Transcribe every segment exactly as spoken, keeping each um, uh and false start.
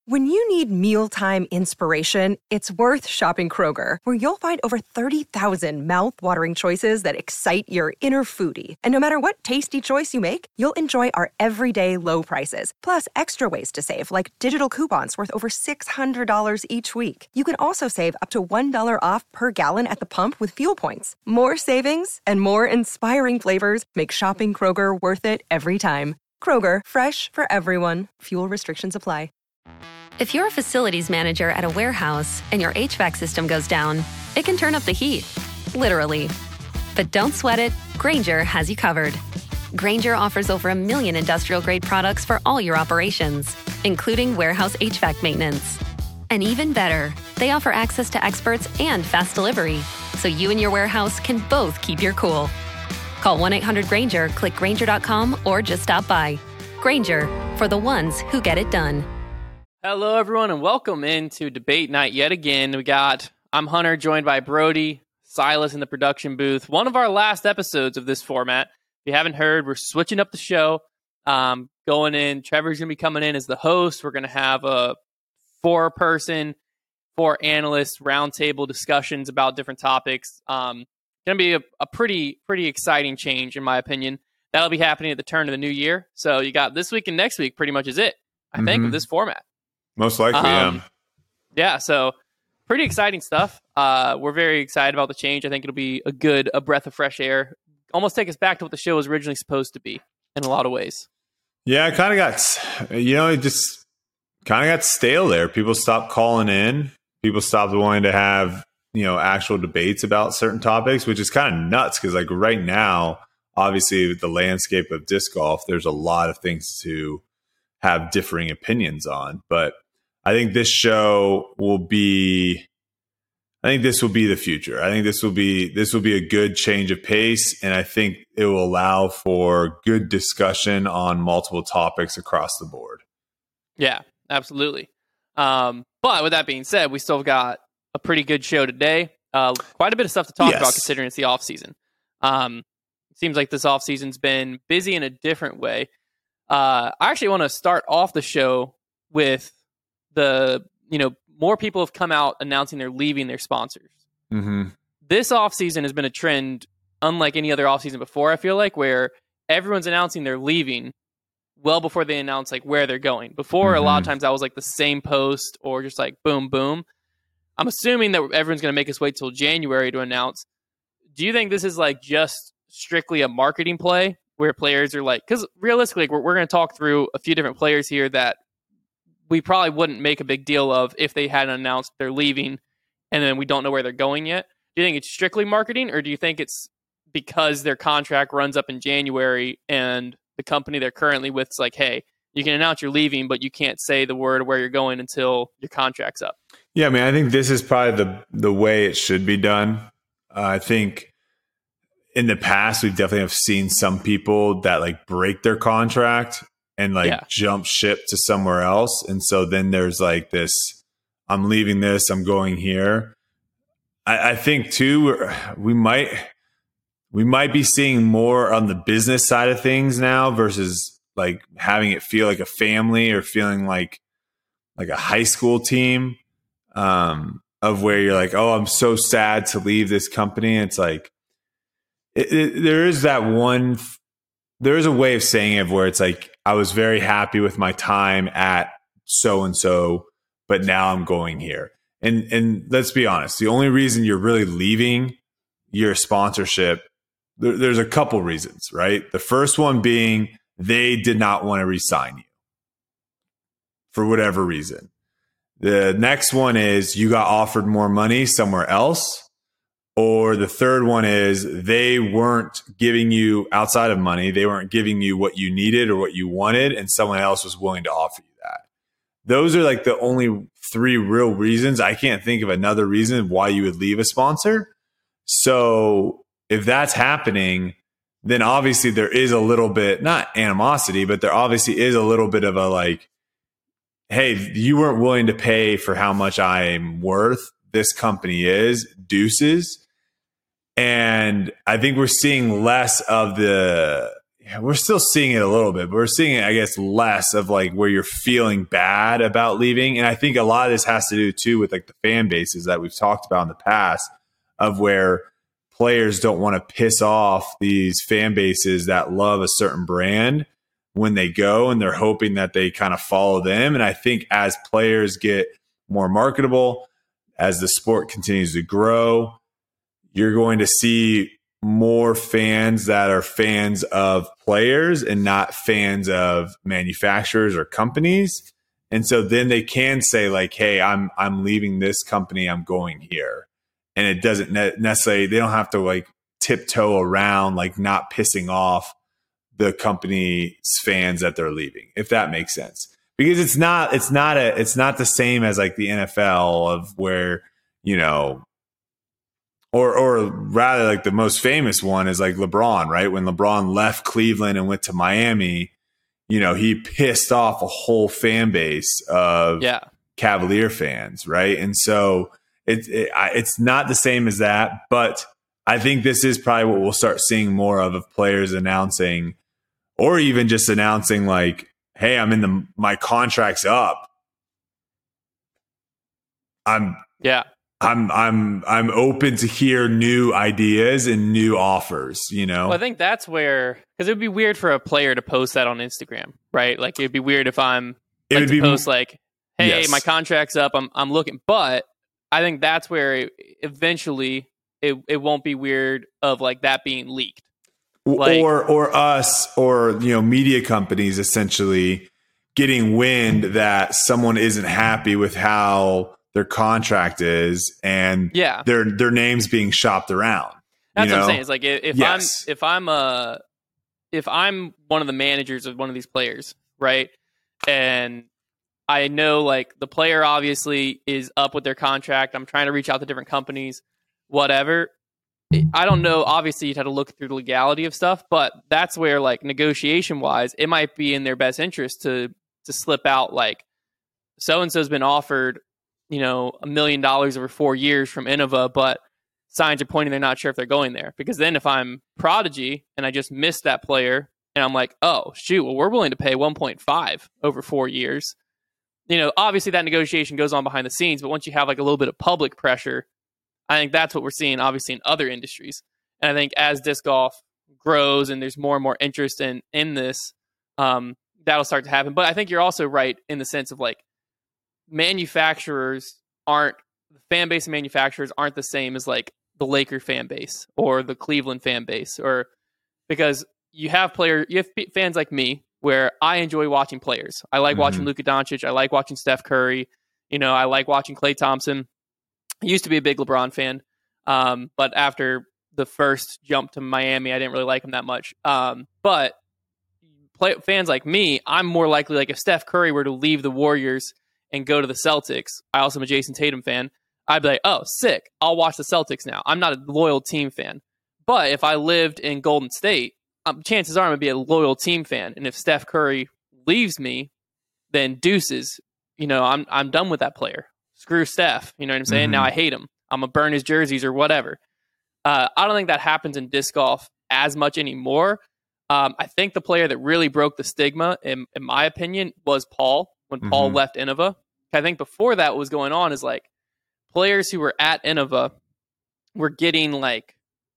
When you need mealtime inspiration, it's worth shopping Kroger, where you'll find over thirty thousand mouth-watering choices that excite your inner foodie. And no matter what tasty choice you make, you'll enjoy our everyday low prices, plus extra ways to save, like digital coupons worth over six hundred dollars each week. You can also save up to one dollar off per gallon at the pump with fuel points. More savings and more inspiring flavors make shopping Kroger worth it every time. Kroger, fresh for everyone. Fuel restrictions apply. If you're a facilities manager at a warehouse and your H V A C system goes down, it can turn up the heat, literally. But don't sweat it, Grainger has you covered. Grainger offers over a million industrial-grade products for all your operations, including warehouse H V A C maintenance. And even better, they offer access to experts and fast delivery, so you and your warehouse can both keep your cool. Call one eight hundred Grainger, click Grainger dot com, or just stop by. Grainger, for the ones who get it done. Hello, everyone, and welcome into Debate Night yet again. We got, I'm Hunter, joined by Brody, Silas in the production booth. One of our last episodes of this format. If you haven't heard, we're switching up the show. Um, going in, Trevor's going to be coming in as the host. We're going to have a four-person, four analyst roundtable discussions about different topics. Um, going to be a, a pretty, pretty exciting change, in my opinion. That'll be happening at the turn of the new year. So you got this week and next week pretty much is it, I mm-hmm. think, of this format. Most likely, um, yeah. Yeah, so pretty exciting stuff. Uh, we're very excited about the change. I think it'll be a good, a breath of fresh air. Almost take us back to what the show was originally supposed to be in a lot of ways. Yeah, it kind of got, you know, it just kind of got stale there. People stopped calling in. People stopped wanting to have, you know, actual debates about certain topics, which is kind of nuts because, like, right now, obviously, with the landscape of disc golf, there's a lot of things to have differing opinions on. But I think this show will be, I think this will be the future. I think this will be, this will be a good change of pace. And I think it will allow for good discussion on multiple topics across the board. Yeah, absolutely. Um, but with that being said, we still got a pretty good show today. Uh, quite a bit of stuff to talk yes. about considering it's the off season. Um, it seems like this off season's been busy in a different way. Uh, I actually want to start off the show with the, you know, more people have come out announcing they're leaving their sponsors. Mm-hmm. This offseason has been a trend unlike any other offseason before, I feel like, where everyone's announcing they're leaving well before they announce like where they're going. Before, mm-hmm. a lot of times that was like the same post or just like boom, boom. I'm assuming that everyone's going to make us wait till January to announce. Do you think this is like just strictly a marketing play where players are like, because realistically, we're, we're going to talk through a few different players here that we probably wouldn't make a big deal of if they hadn't announced they're leaving and then we don't know where they're going yet. Do you think it's strictly marketing, or do you think it's because their contract runs up in January and the company they're currently with is like, hey, you can announce you're leaving, but you can't say the word where you're going until your contract's up? Yeah, I mean, I think this is probably the the way it should be done. Uh, I think in the past, we definitely have seen some people that like break their contract and like yeah. jump ship to somewhere else. And so then there's like this, I'm leaving this, I'm going here. I, I think too, we might, we might be seeing more on the business side of things now versus like having it feel like a family or feeling like, like a high school team, um, of where you're like, oh, I'm so sad to leave this company. And it's like, it, it, there is that one, there is a way of saying it where it's like, I was very happy with my time at so-and-so, but now I'm going here. And and let's be honest, the only reason you're really leaving your sponsorship, there, there's a couple reasons, right? The first one being they did not want to re-sign you for whatever reason. The next one is you got offered more money somewhere else. Or the third one is they weren't giving you, outside of money, they weren't giving you what you needed or what you wanted, and someone else was willing to offer you that. Those are like the only three real reasons. I can't think of another reason why you would leave a sponsor. So if that's happening, then obviously there is a little bit, not animosity, but there obviously is a little bit of a like, hey, you weren't willing to pay for how much I'm worth. This company is, deuces. And I think we're seeing less of the, Yeah, we're still seeing it a little bit, but we're seeing it, I guess, less of like where you're feeling bad about leaving. And I think a lot of this has to do too with like the fan bases that we've talked about in the past, of where players don't want to piss off these fan bases that love a certain brand when they go, and they're hoping that they kind of follow them. And I think as players get more marketable, as the sport continues to grow, you're going to see more fans that are fans of players and not fans of manufacturers or companies. And so then they can say like, hey, I'm I'm leaving this company, I'm going here. And it doesn't ne- necessarily, they don't have to like tiptoe around like not pissing off the company's fans that they're leaving, if that makes sense. Because it's not it's not a it's not the same as like the N F L of where, you know, Or or rather, like the most famous one is like LeBron, right? When LeBron left Cleveland and went to Miami, you know, he pissed off a whole fan base of yeah. Cavalier fans, right? And so it, it it's not the same as that, but I think this is probably what we'll start seeing more of of players announcing, or even just announcing like, "Hey, I'm in the my contract's up. I'm yeah." I'm I'm I'm open to hear new ideas and new offers, you know. Well, I think that's where, because it would be weird for a player to post that on Instagram, right? Like it'd be weird if I'm it like would to be post like, "Hey, yes. my contract's up. I'm I'm looking." But I think that's where it, eventually it it won't be weird of like that being leaked, like, or or us or you know media companies essentially getting wind that someone isn't happy with how their contract is, and yeah. their their names being shopped around. That's you know? what I'm saying. It's like if yes. I'm if I'm a if I'm one of the managers of one of these players, right? And I know like the player obviously is up with their contract. I'm trying to reach out to different companies, whatever. I don't know. Obviously, you'd have to look through the legality of stuff, but that's where like negotiation wise, it might be in their best interest to to slip out like so and so's been offered, you know, a million dollars over four years from Innova, but signs are pointing they're not sure if they're going there. Because then if I'm Prodigy and I just missed that player and I'm like, oh, shoot, well, we're willing to pay one point five over four years. You know, obviously that negotiation goes on behind the scenes, but once you have like a little bit of public pressure, I think that's what we're seeing, obviously, in other industries. And I think as disc golf grows and there's more and more interest in, in this, um, that'll start to happen. But I think you're also right in the sense of like, manufacturers aren't the fan base of manufacturers aren't the same as like the Laker fan base or the Cleveland fan base, or because you have player you have fans like me where I enjoy watching players. I like mm-hmm. watching Luka Doncic. I like watching Steph Curry. You know, I like watching Klay Thompson. I used to be a big LeBron fan, um, but after the first jump to Miami, I didn't really like him that much. Um, but play, fans like me, I'm more likely like if Steph Curry were to leave the Warriors and go to the Celtics, I also am a Jason Tatum fan, I'd be like, oh, sick, I'll watch the Celtics now. I'm not a loyal team fan. But if I lived in Golden State, um, chances are I'm going to be a loyal team fan. And if Steph Curry leaves me, then deuces, you know, I'm I'm done with that player. Screw Steph, you know what I'm saying? Mm-hmm. Now I hate him. I'm going to burn his jerseys or whatever. Uh, I don't think that happens in disc golf as much anymore. Um, I think the player that really broke the stigma, in, in my opinion, was Paul. When Paul mm-hmm. left Innova. I think before that what was going on is like players who were at Innova were getting like,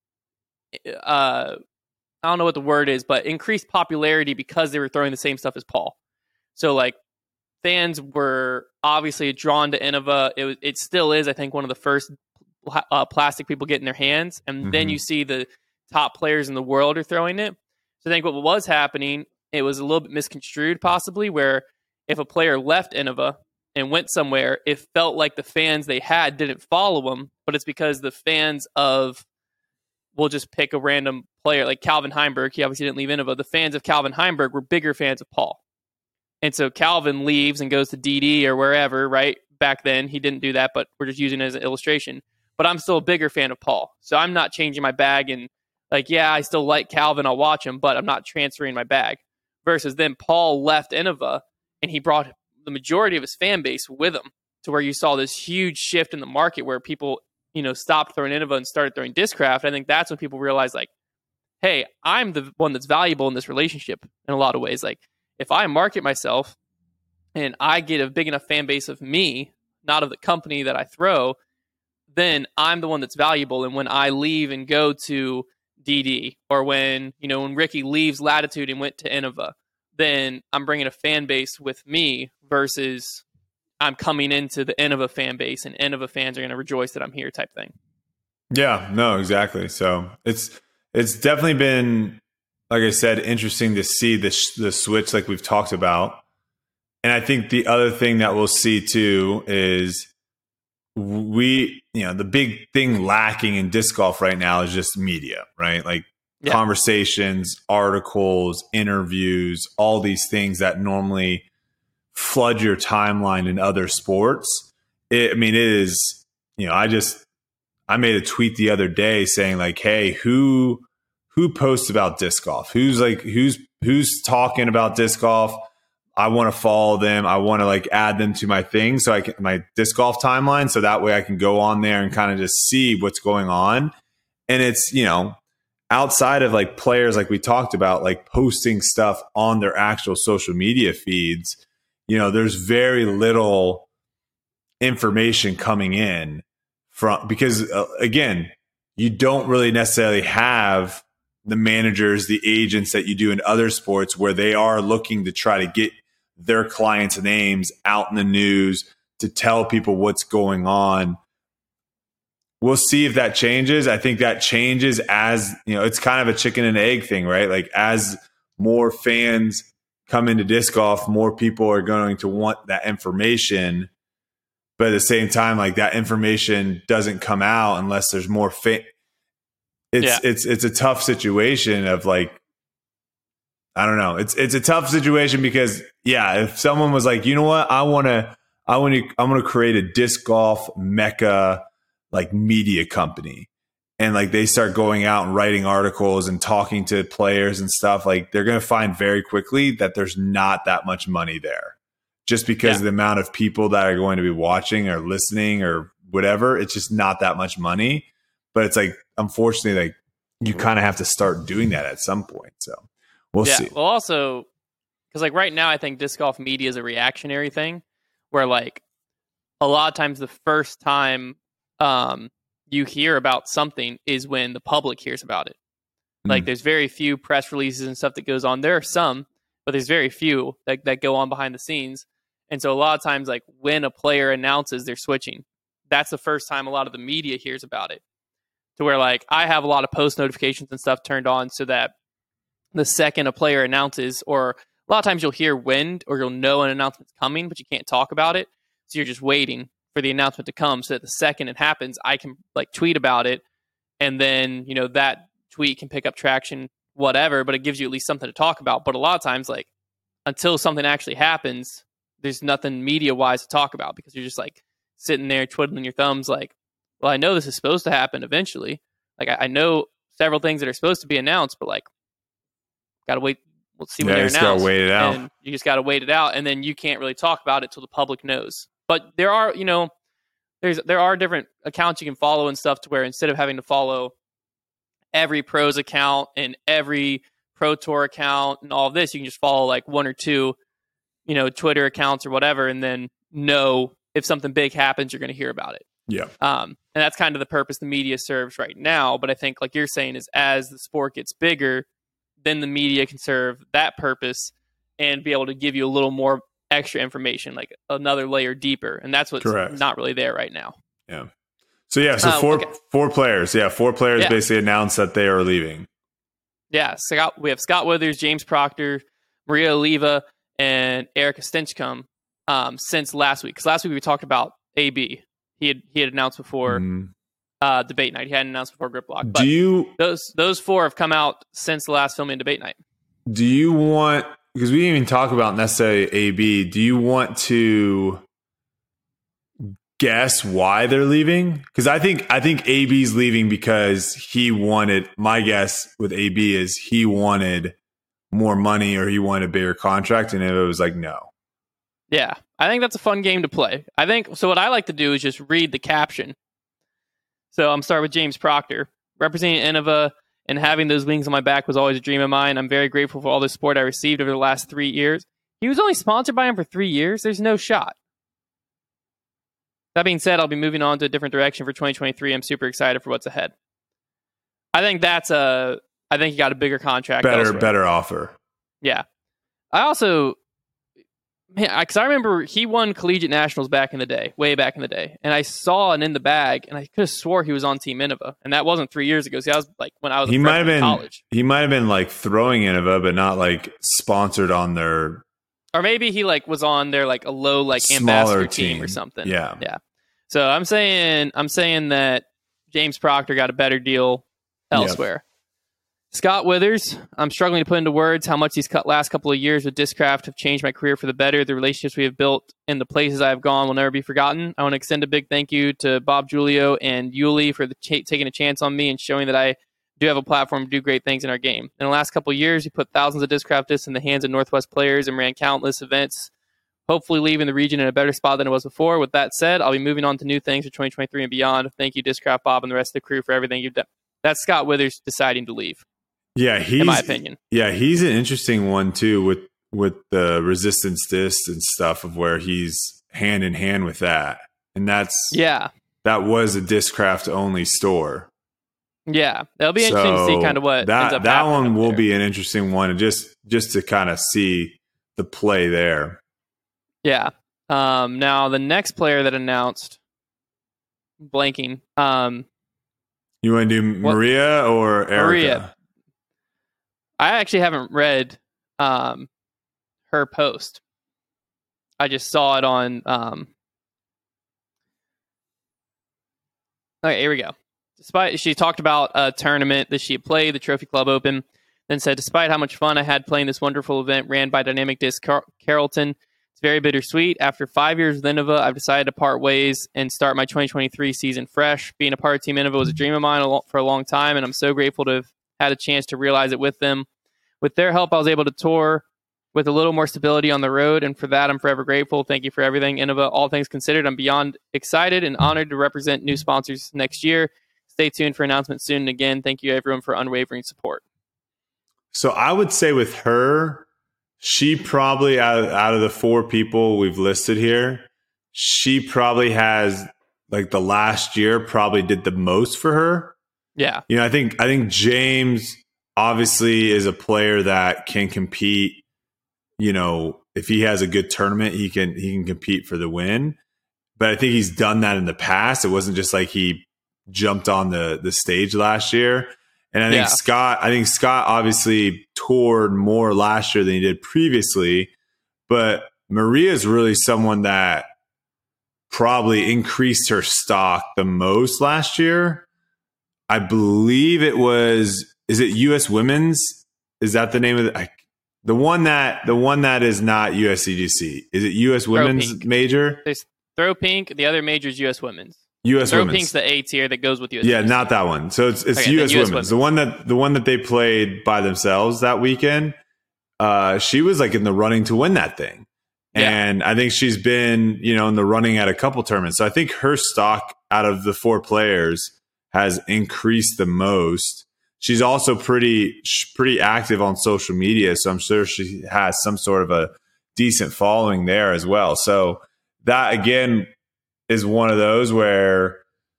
uh, I don't know what the word is, but increased popularity because they were throwing the same stuff as Paul. So like fans were obviously drawn to Innova. It was, it still is, I think, one of the first uh, plastic people get in their hands. And mm-hmm. then you see the top players in the world are throwing it. So I think what was happening, it was a little bit misconstrued possibly, where if a player left Innova and went somewhere, it felt like the fans they had didn't follow them, but it's because the fans of, we'll just pick a random player, like Calvin Heimberg, he obviously didn't leave Innova. The fans of Calvin Heimberg were bigger fans of Paul. And so Calvin leaves and goes to D D or wherever, right? Back then, he didn't do that, but we're just using it as an illustration. But I'm still a bigger fan of Paul. So I'm not changing my bag and like, yeah, I still like Calvin, I'll watch him, but I'm not transferring my bag. Versus then Paul left Innova, and he brought the majority of his fan base with him to where you saw this huge shift in the market where people, you know, stopped throwing Innova and started throwing Discraft. I think that's when people realized like, hey, I'm the one that's valuable in this relationship in a lot of ways. Like, if I market myself and I get a big enough fan base of me, not of the company that I throw, then I'm the one that's valuable. And when I leave and go to D D, or when, you know, when Ricky leaves Latitude and went to Innova, then I'm bringing a fan base with me versus I'm coming into the Innova fan base and Innova fans are going to rejoice that I'm here type thing. Yeah, no, exactly. So it's it's definitely been, like I said, interesting to see the sh- the switch like we've talked about. And I think the other thing that we'll see too is we, you know, the big thing lacking in disc golf right now is just media, right? Like yeah. conversations, articles, interviews, all these things that normally flood your timeline in other sports. It, I mean, it is, you know, I just, I made a tweet the other day saying like, hey, who, who posts about disc golf? Who's like, who's, who's talking about disc golf? I want to follow them. I want to like add them to my thing. So I can, my disc golf timeline. So that way I can go on there and kind of just see what's going on. And it's, you know, outside of like players, like we talked about, like posting stuff on their actual social media feeds, you know, there's very little information coming in from, because uh, again, you don't really necessarily have the managers, the agents that you do in other sports where they are looking to try to get their clients' names out in the news to tell people what's going on. We'll see if that changes. I think that changes as, you know, it's kind of a chicken and egg thing, right? Like as more fans come into disc golf, more people are going to want that information. But at the same time, like that information doesn't come out unless there's more fan. It's yeah. it's it's a tough situation of like, I don't know. It's it's a tough situation because yeah, if someone was like, you know what, I want to, I want to, I'm going to create a disc golf mecca like media company, and like they start going out and writing articles and talking to players and stuff, like they're going to find very quickly that there's not that much money there, just because yeah. of the amount of people that are going to be watching or listening or whatever. It's just not that much money. But it's like, unfortunately, like you kind of have to start doing that at some point. So we'll yeah, see. Well, also, because like right now, I think disc golf media is a reactionary thing where like a lot of times the first time um, you hear about something is when the public hears about it. Mm. Like there's very few press releases and stuff that goes on. There are some, but there's very few that, that go on behind the scenes. And so a lot of times, like when a player announces they're switching, that's the first time a lot of the media hears about it. To where like I have a lot of post notifications and stuff turned on so that the second a player announces, or a lot of times you'll hear wind or you'll know an announcement's coming, but you can't talk about it. So you're just waiting for the announcement to come so that the second it happens, I can like tweet about it. And then, you know, that tweet can pick up traction, whatever, but it gives you at least something to talk about. But a lot of times, like until something actually happens, there's nothing media wise to talk about because you're just like sitting there twiddling your thumbs like, well, I know this is supposed to happen eventually. Like, I, I know several things that are supposed to be announced, but like, gotta wait. We'll see when yeah, they're you just announced. Gotta wait it out. And you just gotta wait it out, and then you can't really talk about it till the public knows. But there are, you know, there's there are different accounts you can follow and stuff to where instead of having to follow every pros account and every pro tour account and all of this, you can just follow like one or two, you know, Twitter accounts or whatever, and then know if something big happens, you're going to hear about it. Yeah. Um, and that's kind of the purpose the media serves right now. But I think, like you're saying, is as the sport gets bigger, then the media can serve that purpose and be able to give you a little more extra information, like another layer deeper. And that's what's Correct. Not really there right now. Yeah. So, yeah, so uh, four okay. four players. Yeah, four players yeah. basically announced that they are leaving. Yeah. Scott, we have Scott Withers, James Proctor, Maria Oliva, and Erica Stinchcomb um, since last week. Because last week we talked about A B. He had he had announced before mm. uh, debate night. He hadn't announced before Grip Block. But do you those those four have come out since the last filming debate night. Do you want, because we didn't even talk about necessarily A B, do you want to guess why they're leaving? Because I think I think A B's leaving because he wanted, my guess with A B is he wanted more money or he wanted a bigger contract, and it was like no. Yeah, I think that's a fun game to play. I think so. What I like to do is just read the caption. So I'm starting with James Proctor, representing Innova. and having those wings on my back was always a dream of mine. I'm very grateful for all the support I received over the last three years. He was only sponsored by him for three years. There's no shot. That being said, I'll be moving on to a different direction for twenty twenty-three. I'm super excited for what's ahead. I think that's a. I think he got a bigger contract. Better, elsewhere. better offer. Yeah. I also, man, because I, I remember he won collegiate nationals back in the day, way back in the day, and I saw an in the bag, and I could have swore he was on Team Innova, and that wasn't three years ago. See, I was like when I was. A he might have been. In college. He might have been like throwing Innova, but not like sponsored on their. Or maybe he like was on their like a low like ambassador team. team or something. Yeah. Yeah. So I'm saying I'm saying that James Proctor got a better deal elsewhere. Yep. Scott Withers, I'm struggling to put into words how much these last couple of years with Discraft have changed my career for the better. The relationships we have built and the places I have gone will never be forgotten. I want to extend a big thank you to Bob Giulio and Yuli for the ch- taking a chance on me and showing that I do have a platform to do great things in our game. In the last couple of years, you put thousands of Discraft discs in the hands of Northwest players and ran countless events, hopefully leaving the region in a better spot than it was before. With that said, I'll be moving on to new things for twenty twenty-three and beyond. Thank you, Discraft Bob, and the rest of the crew for everything you've done. That's Scott Withers deciding to leave. Yeah, he's, in my opinion. Yeah, he's an interesting one, too, with, with the resistance discs and stuff of where he's hand in hand with that. And that's yeah, that was a Discraft only store. Yeah, it'll be interesting so to see kind of what that ends up that one will there. be an interesting one, just just to kind of see the play there. Yeah. Um, now the next player that announced, blanking. Um, you want to do Maria what? or Erica? Maria. I actually haven't read um, her post. I just saw it on. Um... Okay, here we go. Despite she talked about a tournament that she had played, the Trophy Club Open, then said, despite how much fun I had playing this wonderful event ran by Dynamic Disc Car- Carrollton, it's very bittersweet. After five years with Innova, I've decided to part ways and start my twenty twenty-three season fresh. Being a part of Team Innova was a dream of mine for a long time, and I'm so grateful to have had a chance to realize it with them. With their help, I was able to tour with a little more stability on the road, and for that, I'm forever grateful. Thank you for everything. Innova, all things considered, I'm beyond excited and honored to represent new sponsors next year. Stay tuned for announcements soon. And again, thank you everyone for unwavering support. So I would say with her, she probably, out of, out of the four people we've listed here, she probably has, like the last year, probably did the most for her. Yeah. You know, I think I think James obviously is a player that can compete. You know, if he has a good tournament, he can he can compete for the win. But I think he's done that in the past. It wasn't just like he jumped on the the stage last year. And I think yeah. Scott, I think Scott obviously toured more last year than he did previously. But Maria is really someone that probably increased her stock the most last year. I believe it was, is it U S Women's? Is that the name of the, I, the one that, the one that is not U S C G C? Is it U S Throw Women's Pink. major? There's Throw Pink. The other major is U S Women's. U S Throw Women's. Pink's the A tier that goes with U S. Yeah, not that one. So it's it's okay, U S, U S Women's. Women's. The one that the one that they played by themselves that weekend. Uh, she was like in the running to win that thing. Yeah. And I think she's been, you know, in the running at a couple tournaments. So I think her stock out of the four players has increased the most. She's also pretty pretty active on social media, so I'm sure she has some sort of a decent following there as well. So that again is one of those where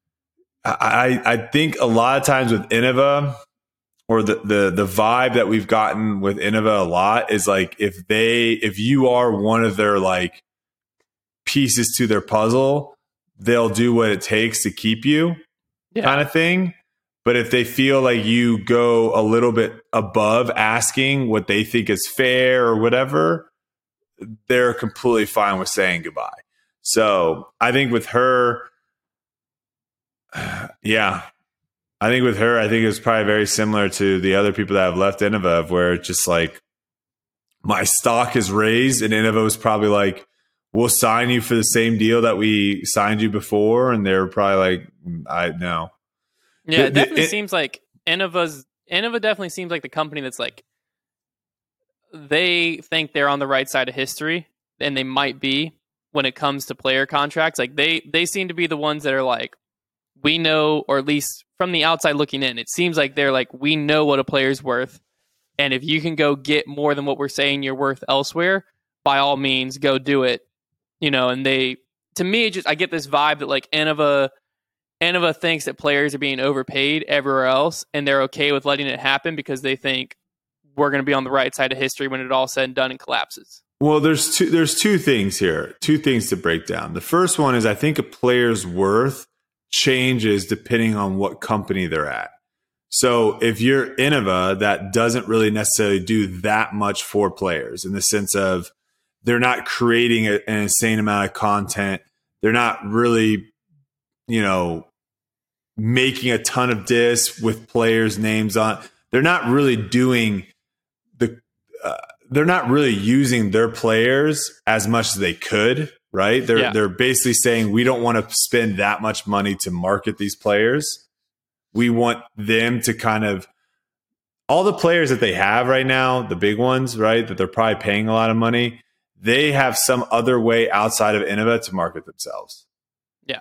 I I think a lot of times with Innova, or the the the vibe that we've gotten with Innova a lot is like if they if you are one of their like pieces to their puzzle, they'll do what it takes to keep you, yeah. kind of thing. But if they feel like you go a little bit above asking what they think is fair or whatever, they're completely fine with saying goodbye. So I think with her, yeah, I think with her, I think it's probably very similar to the other people that have left Innova, where it's just like my stock is raised, and Innova was probably like, we'll sign you for the same deal that we signed you before. And they're probably like, I know. Yeah, it definitely it, seems like Innova's Innova definitely seems like the company that's like, they think they're on the right side of history, and they might be when it comes to player contracts. Like they they seem to be the ones that are like, we know, or at least from the outside looking in, it seems like they're like, we know what a player's worth. And if you can go get more than what we're saying you're worth elsewhere, by all means, go do it. You know, and they, to me, just I get this vibe that like Innova, Innova thinks that players are being overpaid everywhere else, and they're okay with letting it happen because they think we're going to be on the right side of history when it all said and done and collapses. Well, there's two, there's two things here, two things to break down. The first one is I think a player's worth changes depending on what company they're at. So if you're Innova, that doesn't really necessarily do that much for players in the sense of they're not creating a, an insane amount of content. They're not really, you know, making a ton of discs with players' names on. They're not really doing the. Uh, they're not really using their players as much as they could, right? They're yeah. they're basically saying we don't want to spend that much money to market these players. We want them to kind of all the players that they have right now, the big ones, right? That they're probably paying a lot of money. They have some other way outside of Innova to market themselves. Yeah.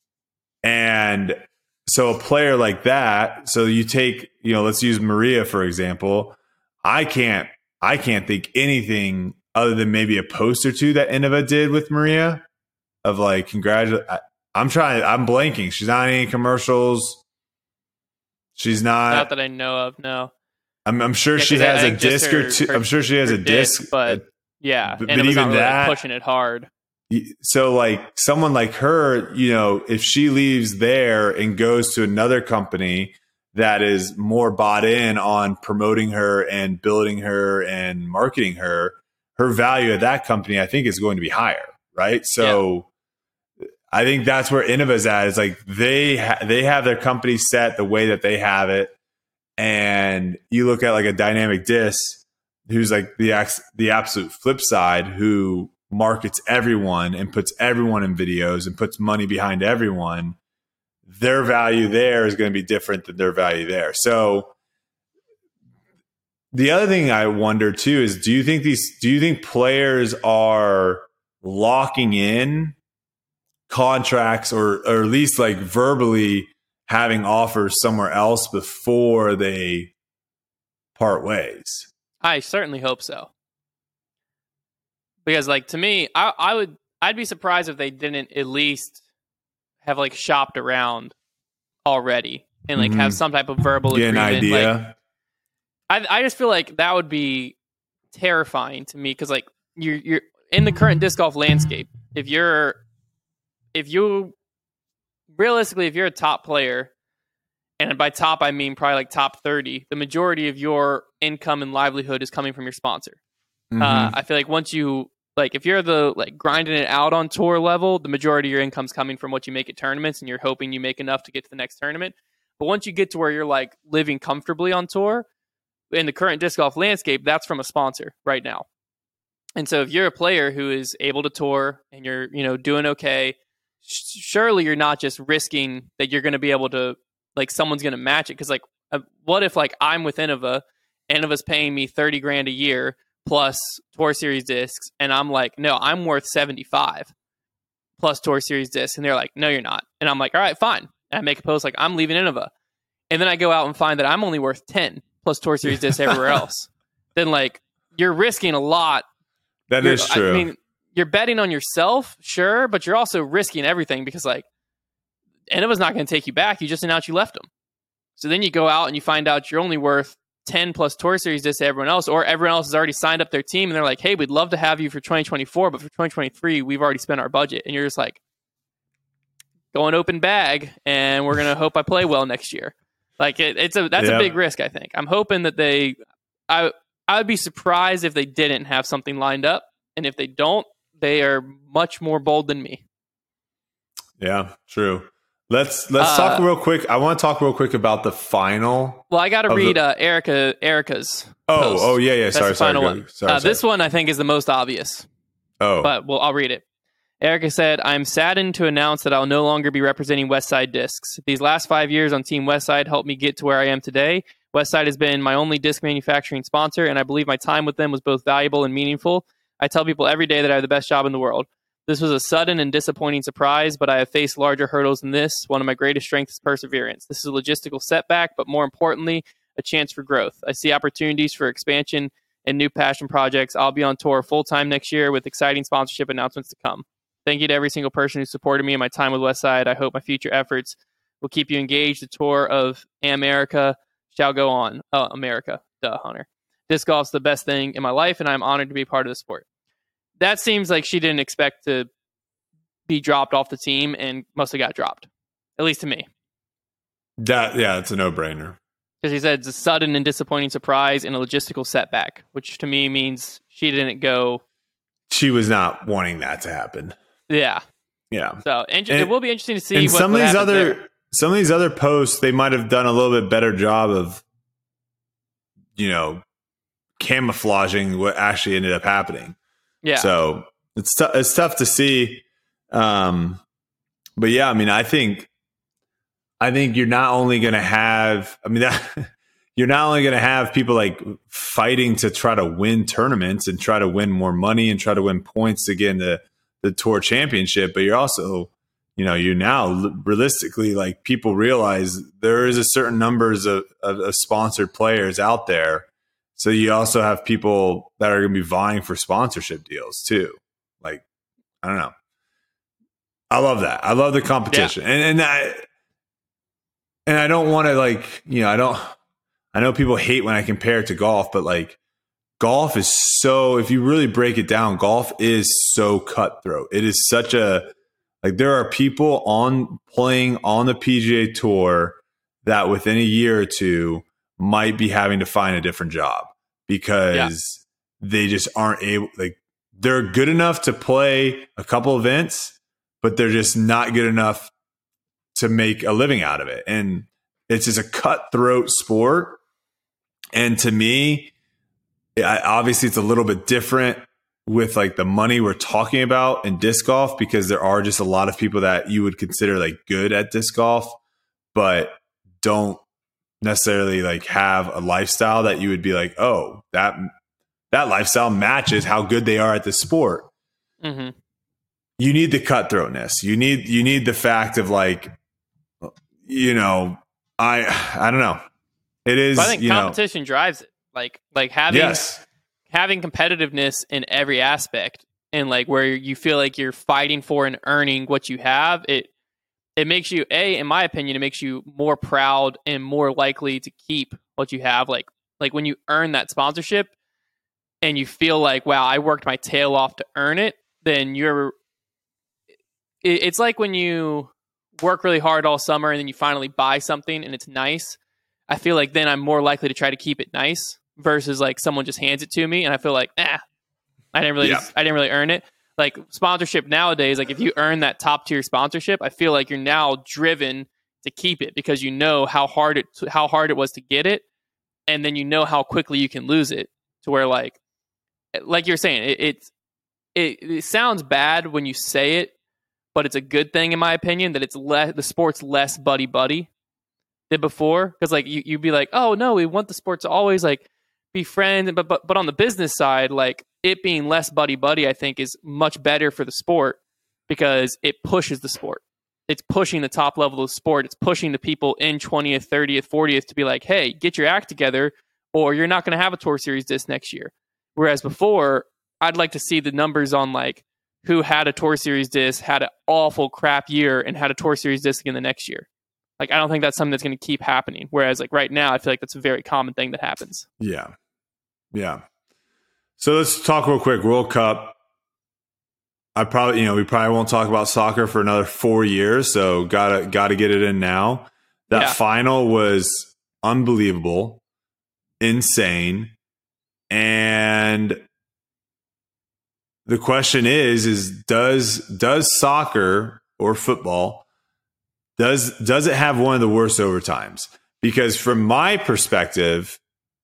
And so a player like that, so you take, you know, let's use Maria, for example. I can't, I can't think anything other than maybe a post or two that Innova did with Maria of like, congratulate. I'm trying, I'm blanking. She's not in any commercials. She's not. Not that I know of, no. I'm, I'm sure yeah, she has I, a disc her, or two. Her, I'm sure she has a disc, disc but yeah, but, and but it was even not really that, pushing it hard. So like someone like her, you know, if she leaves there and goes to another company that is more bought in on promoting her and building her and marketing her, her value at that company, I think, is going to be higher, right? So yeah. I think that's where Innova's at. Is like they ha- they have their company set the way that they have it, and you look at like a Dynamic Disc, who's like the ex- the absolute flip side, who markets everyone and puts everyone in videos and puts money behind everyone. Their value there is going to be different than their value there. So the other thing I wonder too is, do you think these, do you think players are locking in contracts or, or at least like verbally having offers somewhere else before they part ways? I certainly hope so. Because like, to me, I, I would, I'd be surprised if they didn't at least have like shopped around already and like mm-hmm. have some type of verbal Get agreement. An idea. Like, I I just feel like that would be terrifying to me because like you're you're in the current disc golf landscape. If you're if you realistically if you're a top player, and by top I mean probably like top thirty, the majority of your income and livelihood is coming from your sponsor. Mm-hmm. Uh, I feel like once you Like if you're the like grinding it out on tour level, the majority of your income's coming from what you make at tournaments, and you're hoping you make enough to get to the next tournament. But once you get to where you're like living comfortably on tour in the current disc golf landscape, that's from a sponsor right now. And so if you're a player who is able to tour and you're, you know, doing okay, sh- surely you're not just risking that you're going to be able to, like someone's going to match it. Cause like, uh, what if like I'm with Innova, Innova's paying me thirty grand a year plus Tour Series discs, and I'm like, no, I'm worth seventy-five plus Tour Series discs, and they're like, no, you're not. And I'm like, all right, fine. And I make a post like, I'm leaving Innova. And then I go out and find that I'm only worth ten plus Tour Series discs everywhere else. Then like, you're risking a lot. That you're, is true. I mean, you're betting on yourself, sure, but you're also risking everything because like, Innova's not going to take you back. You just announced you left them. So then you go out and you find out you're only worth ten plus Tour Series discs to everyone else, or everyone else has already signed up their team and they're like, hey, we'd love to have you for twenty twenty-four, but for twenty twenty-three, we've already spent our budget. And you're just like, going open bag, and we're going to hope I play well next year. Like, it, it's a that's yeah. a big risk, I think. I'm hoping that they, I, I would be surprised if they didn't have something lined up. And if they don't, they are much more bold than me. Yeah, true. Let's let's uh, talk real quick. I want to talk real quick about the final. Well, I got to read the... uh, Erica Erica's. Oh, post. oh yeah, yeah. That's sorry, the sorry. final one. sorry, uh, sorry. This one I think is the most obvious. Oh, but well, I'll read it. Erica said, "I'm saddened to announce that I'll no longer be representing Westside Discs. These last five years on Team Westside helped me get to where I am today. Westside has been my only disc manufacturing sponsor, and I believe my time with them was both valuable and meaningful. I tell people every day that I have the best job in the world. This was a sudden and disappointing surprise, but I have faced larger hurdles than this. One of my greatest strengths is perseverance. This is a logistical setback, but more importantly, a chance for growth. I see opportunities for expansion and new passion projects. I'll be on tour full-time next year with exciting sponsorship announcements to come. Thank you to every single person who supported me in my time with Westside. I hope my future efforts will keep you engaged. The tour of America shall go on. Oh, America. Duh, Hunter. Disc golf's the best thing in my life, and I'm honored to be part of the sport. That seems like she didn't expect to be dropped off the team and must have got dropped, at least to me. That Yeah, it's a no-brainer. Because he said it's a sudden and disappointing surprise and a logistical setback, which to me means she didn't go. She was not wanting that to happen. Yeah. Yeah. So and, and, it will be interesting to see. And what, some what of these other there. some of these other posts, they might have done a little bit better job of, you know, camouflaging what actually ended up happening. Yeah. So it's t- it's tough to see. Um, but yeah, I mean, I think. I think you're not only going to have, I mean, that, you're not only going to have people like fighting to try to win tournaments and try to win more money and try to win points to get in the, the tour championship, but you're also, you know, you now realistically, like people realize there is a certain numbers of, of, of sponsored players out there. So you also have people that are going to be vying for sponsorship deals too. Like, I don't know. I love that. I love the competition. Yeah. And, and that, And I don't want to like, you know, I don't, I know people hate when I compare it to golf, but like golf is so, if you really break it down, golf is so cutthroat. It is such a, like there are people on playing on the P G A Tour that within a year or two might be having to find a different job because yeah. they just aren't able, like they're good enough to play a couple events, but they're just not good enough to make a living out of it. And it's just a cutthroat sport. And to me, I, obviously it's a little bit different with like the money we're talking about in disc golf, because there are just a lot of people that you would consider like good at disc golf, but don't necessarily like have a lifestyle that you would be like, oh, that, that lifestyle matches how good they are at the sport. Mm-hmm. You need the cutthroatness. You need, you need the fact of like, you know, I I don't know. It is. But I think you competition know, drives it. Like like having yes. having competitiveness in every aspect, and like where you feel like you're fighting for and earning what you have. It it makes you a, in my opinion, it makes you more proud and more likely to keep what you have. Like like when you earn that sponsorship, and you feel like, wow, I worked my tail off to earn it. Then you're. It, it's like when you work really hard all summer and then you finally buy something and it's nice. I feel like then I'm more likely to try to keep it nice versus like someone just hands it to me and I feel like, ah, I didn't really, yeah. I didn't really earn it. Like sponsorship nowadays, like if you earn that top tier sponsorship, I feel like you're now driven to keep it because you know how hard it, how hard it was to get it. And then you know how quickly you can lose it to where like, like you're saying, it, it, it, it sounds bad when you say it, but it's a good thing in my opinion that it's less, the sport's less buddy buddy than before. Because like you, you'd be like, oh no, we want the sport to always like be friends, but but but on the business side, like it being less buddy buddy, I think is much better for the sport because it pushes the sport. It's pushing the top level of the sport. It's pushing the people in twentieth, thirtieth, fortieth to be like, hey, get your act together, or you're not going to have a Tour Series disc next year. Whereas before, I'd like to see the numbers on like who had a Tour Series disc, had an awful crap year, and had a Tour Series disc again the next year. Like, I don't think that's something that's going to keep happening. Whereas, like, right now, I feel like that's a very common thing that happens. Yeah. Yeah. So let's talk real quick. World Cup. I probably, you know, we probably won't talk about soccer for another four years. So gotta, gotta get it in now. That yeah. final was unbelievable, insane. And the question is, is does does soccer or football, does does it have one of the worst overtimes? Because from my perspective,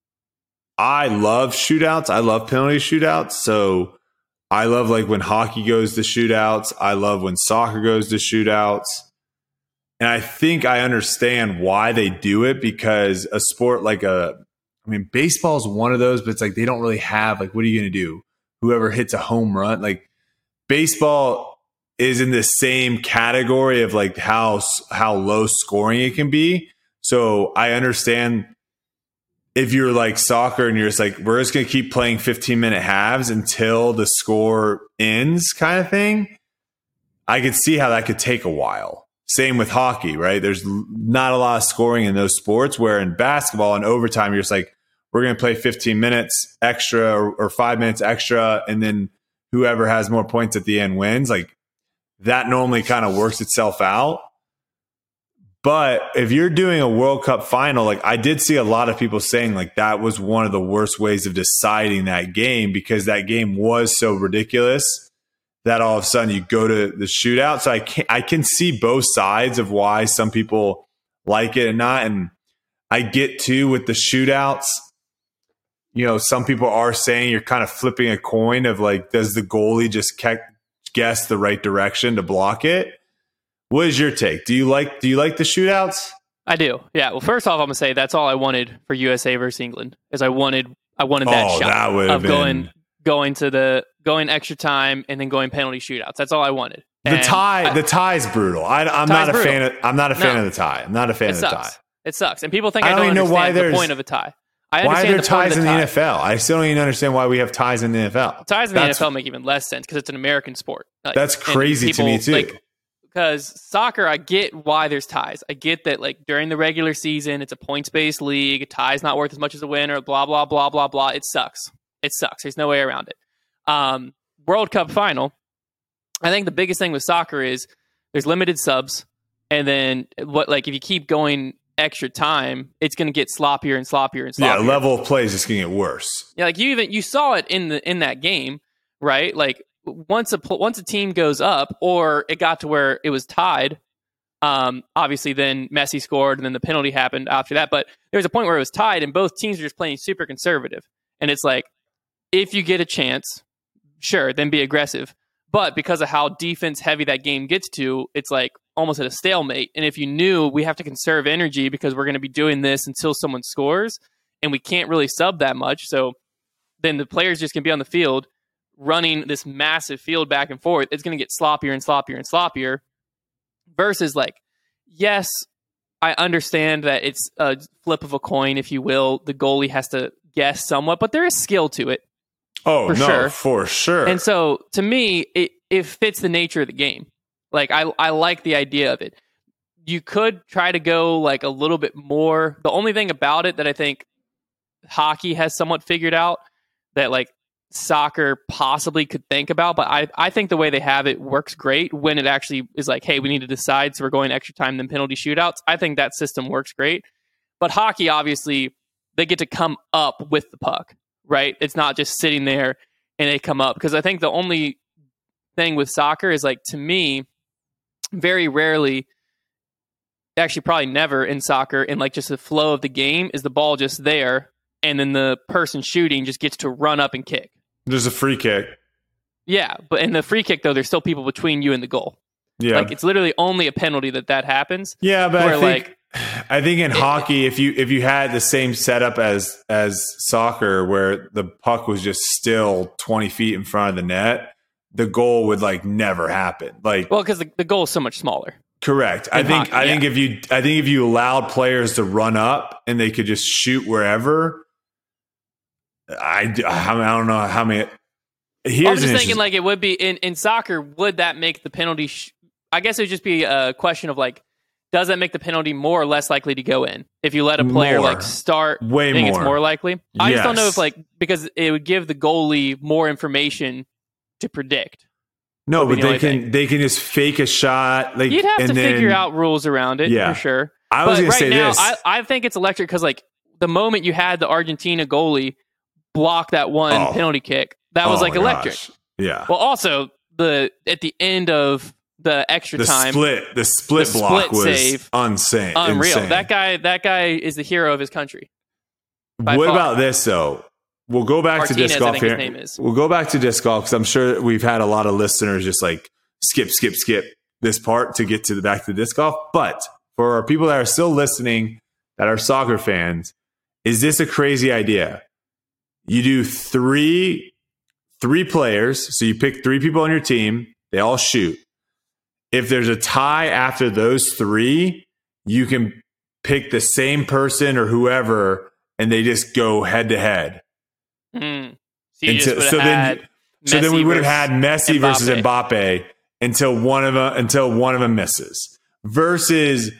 I love shootouts. I love penalty shootouts. So I love like when hockey goes to shootouts. I love when soccer goes to shootouts. And I think I understand why they do it, because a sport like a, I mean, baseball is one of those, but it's like they don't really have, like, what are you going to do? Whoever hits a home run, like baseball, is in the same category of like how how low scoring it can be. So I understand if you're like soccer and you're just like, we're just going to keep playing fifteen minute halves until the score ends kind of thing. I could see how that could take a while. Same with hockey, right? There's not a lot of scoring in those sports, where in basketball and overtime, you're just like, we're going to play fifteen minutes extra or, or five minutes extra. And then whoever has more points at the end wins. Like that normally kind of works itself out. But if you're doing a World Cup final, like I did see a lot of people saying like that was one of the worst ways of deciding that game, because that game was so ridiculous that all of a sudden you go to the shootout. So I can I can see both sides of why some people like it and not. And I get too with the shootouts, you know, some people are saying you're kind of flipping a coin of like, does the goalie just ke- guess the right direction to block it? What is your take? Do you like do you like the shootouts? I do. Yeah. Well, first off, I'm gonna say that's all I wanted for U S A versus England. Is I wanted I wanted that oh, shot that would of have going been... going to the going extra time and then going penalty shootouts. That's all I wanted. The and tie I, the tie's brutal. I, I'm not a brutal. fan of I'm not a fan no, of the tie. I'm not a fan it of the sucks. tie. It sucks. And people think I I don't, don't even know why understand the there's point of a tie. I why are there the ties the in tie. the N F L? I still don't even understand why we have ties in the N F L. Ties in the that's, N F L make even less sense because it's an American sport. Like, that's crazy people, to me too. Like, because soccer, I get why there's ties. I get that, like, during the regular season, it's a points-based league. A tie's not worth as much as a win, or blah, blah, blah, blah, blah. It sucks. It sucks. There's no way around it. Um, World Cup final, I think the biggest thing with soccer is there's limited subs, and then, what like, if you keep going extra time, it's going to get sloppier and sloppier and sloppier. Yeah, level of play is just going to get worse. Yeah, like, you even you saw it in the in that game, right? Like, Once a once a team goes up, or it got to where it was tied, um, obviously then Messi scored, and then the penalty happened after that. But there was a point where it was tied, and both teams are just playing super conservative. And it's like, if you get a chance, sure, then be aggressive. But because of how defense heavy that game gets to, it's like almost at a stalemate. And if you knew we have to conserve energy because we're going to be doing this until someone scores, and we can't really sub that much, so then the players just can be on the field running this massive field back and forth, it's going to get sloppier and sloppier and sloppier. Versus, like, yes, I understand that it's a flip of a coin, if you will. The goalie has to guess somewhat, but there is skill to it. Oh, for no, sure. for sure. And so, to me, it, it fits the nature of the game. Like, I, I like the idea of it. You could try to go, like, a little bit more. The only thing about it that I think hockey has somewhat figured out that, like, soccer possibly could think about, but I, I think the way they have it works great when it actually is like, hey, we need to decide, so we're going extra time, then penalty shootouts. I think that system works great. But hockey, obviously, they get to come up with the puck, right? It's not just sitting there and they come up. Because I think the only thing with soccer is, like, to me, very rarely, actually probably never in soccer, in like just the flow of the game, is the ball just there and then the person shooting just gets to run up and kick. There's a free kick. Yeah, but in the free kick, though, there's still people between you and the goal. Yeah. Like, it's literally only a penalty that that happens. Yeah, but where, I think, like, I think in it, hockey, if you if you had the same setup as as soccer, where the puck was just still twenty feet in front of the net, the goal would, like, never happen. Like, well, because the, the goal is so much smaller. Correct. I think hockey, I yeah. think if you I think if you allowed players to run up and they could just shoot wherever, I, I don't know how many. Here's I was just thinking, like, it would be in, in soccer. Would that make the penalty? Sh- I guess it would just be a question of, like, does that make the penalty more or less likely to go in if you let a player more. like start? Way I think more. It's more likely. I Yes. just don't know if, like, because it would give the goalie more information to predict. No, would be but the they only can thing. they can just fake a shot. Like, You'd have and to then, figure out rules around it, Yeah. for sure. I was But going right to say now, this. I, I think it's electric because, like, the moment you had the Argentina goalie block that one Oh. penalty kick, that was Oh like my electric. gosh. Yeah. Well, also the at the end of the extra the time, split the split the block split was save, insane. unreal. Insane. That guy, that guy is the hero of his country. by What far. about this though? We'll go back Martinez, to disc I golf think here. his name is. We'll go back to disc golf because I'm sure we've had a lot of listeners just like skip, skip, skip this part to get to the back to disc golf. But for our people that are still listening that are soccer fans, is this a crazy idea? You do three three players, so you pick three people on your team. They all shoot. if there's a tie after those three, you can pick the same person or whoever, and they just go head to head. Mm. So, you until, just so had then, so then we would have had Messi Mbappe. versus Mbappe until one of them until one of them misses. Versus,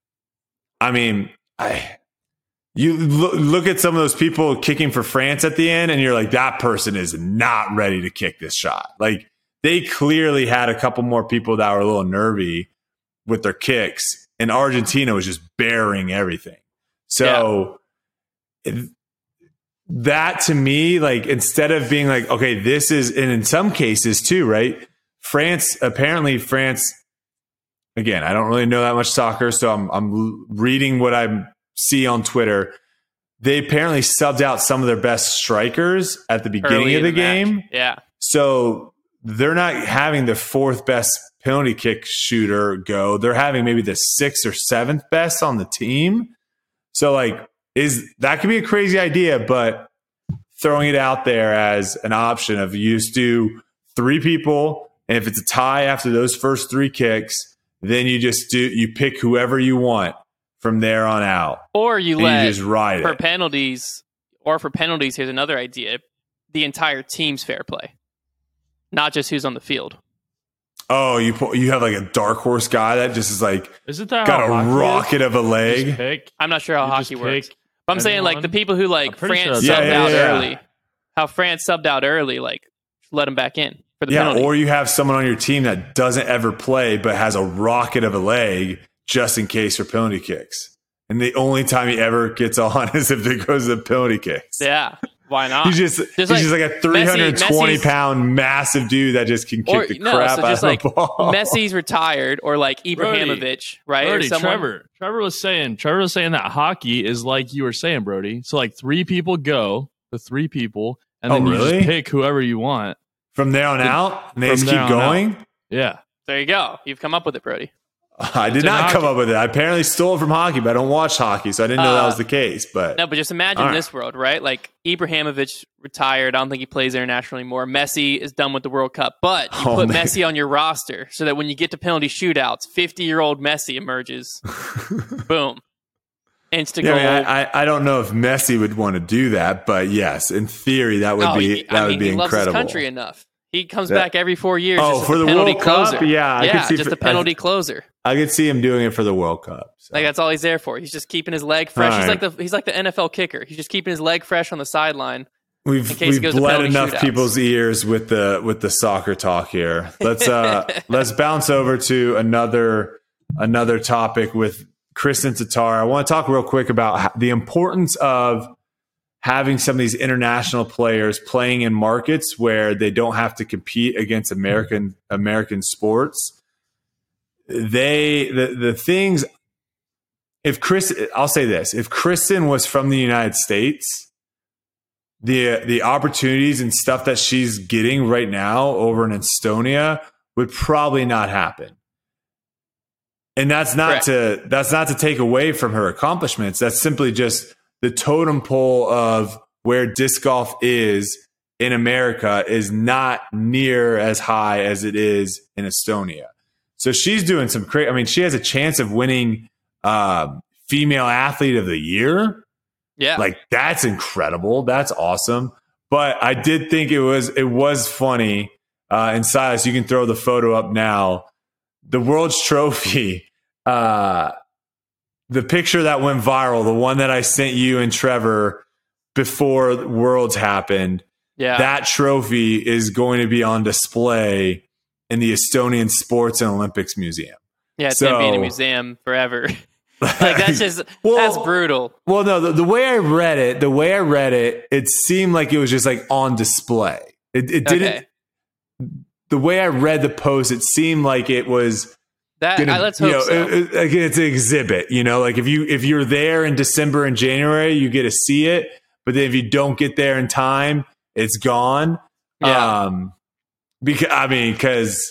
I mean, I you look, look at some of those people kicking for France at the end, and you're like, that person is not ready to kick this shot. Like, they clearly had a couple more people that were a little nervy with their kicks, and Argentina was just bearing everything. So yeah. it, that to me, like, instead of being like, okay, this is, and in some cases too, right? France, apparently France, again, I don't really know that much soccer, so I'm I'm reading what I see on Twitter. They apparently subbed out some of their best strikers at the beginning Early of the, the game. Match. Yeah. So they're not having the fourth best penalty kick shooter go. They're having maybe the sixth or seventh best on the team. So, like, is that could be a crazy idea, but throwing it out there as an option of you just do three people, and if it's a tie after those first three kicks, then you just do you pick whoever you want from there on out, or you let you just ride for it. penalties. Or for penalties, here's another idea: the entire team's fair play, not just who's on the field. Oh, you put, you have like a dark horse guy that just is like Isn't that got how a hockey rocket is? of a leg. Just pick. I'm not sure how You hockey just works. pick But I'm saying, like, anyone? the people who, like, I'm pretty France sure subbed that's Yeah, out yeah, yeah. early, how France subbed out early, like, let them back in for the Yeah, penalty. or you have someone on your team that doesn't ever play but has a rocket of a leg just in case for penalty kicks. And the only time he ever gets on is if it goes to penalty kicks. Yeah, why not? He's just, he's like just like a three hundred twenty pound massive dude that just can kick or, the no, crap so out just of like the ball. Messi's retired, or like Ibrahimovic, right? Brody, or someone, Trevor. Trevor was saying. Trevor was saying that hockey is like you were saying, Brody. So like three people go, the three people, and Oh, then you really? just pick whoever you want. From there on out, and they From just there keep on out. going. Yeah. There you go. You've come up with it, Brody. I did It's in not come hockey. up with it. I apparently stole it from hockey, but I don't watch hockey, so I didn't know that Uh, was the case. But No, but just imagine All right. this world, right? Like, Ibrahimovic retired. I don't think he plays international anymore. Messi is done with the World Cup. But you Oh, put man. Messi on your roster so that when you get to penalty shootouts, fifty-year-old Messi emerges. Boom. Insta yeah, goal. I, mean, I, I don't know if Messi would want to do that, but yes, in theory, that would Oh, be he- that I would mean, be he loves incredible. his country enough. He comes That- back every four years. Oh, just as for a the penalty World Cup? closer. Yeah, I yeah, could see just for- a penalty closer. I could see him doing it for the World Cup. so. Like, that's all he's there for. He's just keeping his leg fresh. All He's right. like the he's like the N F L kicker. He's just keeping his leg fresh on the sideline. We've in case it we've goes to bled penalty enough shootouts. people's ears with the with the soccer talk here. Let's uh let's bounce over to another another topic with Kristin Tattar. I want to talk real quick about ho- the importance of having some of these international players playing in markets where they don't have to compete against American American sports. They the the things if Chris I'll say this, if Kristin was from the United States, the the opportunities and stuff that she's getting right now over in Estonia would probably not happen. And that's not Correct. to that's not to take away from her accomplishments. That's simply just the totem pole of where disc golf is in America is not near as high as it is in Estonia. So she's doing some crazy. I mean, she has a chance of winning um, female athlete of the year. Yeah. Like, that's incredible. That's awesome. But I did think it was it was funny. Uh, and Silas, you can throw the photo up now. The World's Trophy, uh, the picture that went viral, the one that I sent you and Trevor before Worlds happened, yeah. that trophy is going to be on display in the Estonian Sports and Olympics Museum. yeah, it's so- gonna be in a museum forever. Like, that's just Well- that's brutal. Well, no, the, the way I read it, the way I read it, it seemed like it was just like on display. It, it didn't. Okay. The way I read the post, it seemed like it was That gonna, I, let's you hope know, so. it- it- like it's an exhibit. You know, like if you if you're there in December and January, you get to see it. But then if you don't get there in time, it's gone. Yeah. Um, because I mean, because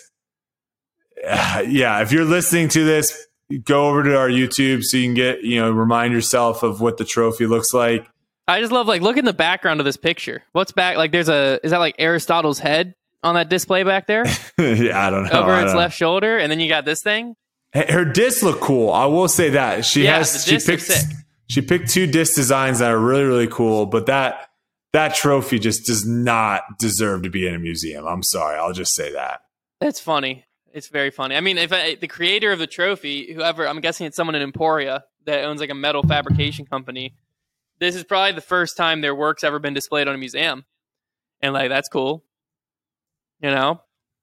uh, yeah, if you're listening to this, go over to our YouTube so you can get you know remind yourself of what the trophy looks like. I just love, like, look in the background of this picture. What's back? Like, there's a is that like Aristotle's head on that display back there? Yeah, I don't know. Over its know. left shoulder, and then you got this thing. Hey, her discs look cool. I will say that she Yeah, has. the She discs are picked. sick. She picked two disc designs that are really really cool, but that that trophy just does not deserve to be in a museum. I'm sorry. I'll just say that. It's funny. It's very funny. I mean, if I, the creator of the trophy, whoever, I'm guessing it's someone in Emporia that owns like a metal fabrication company. This is probably the first time their work's ever been displayed on a museum. And like, that's cool. You know?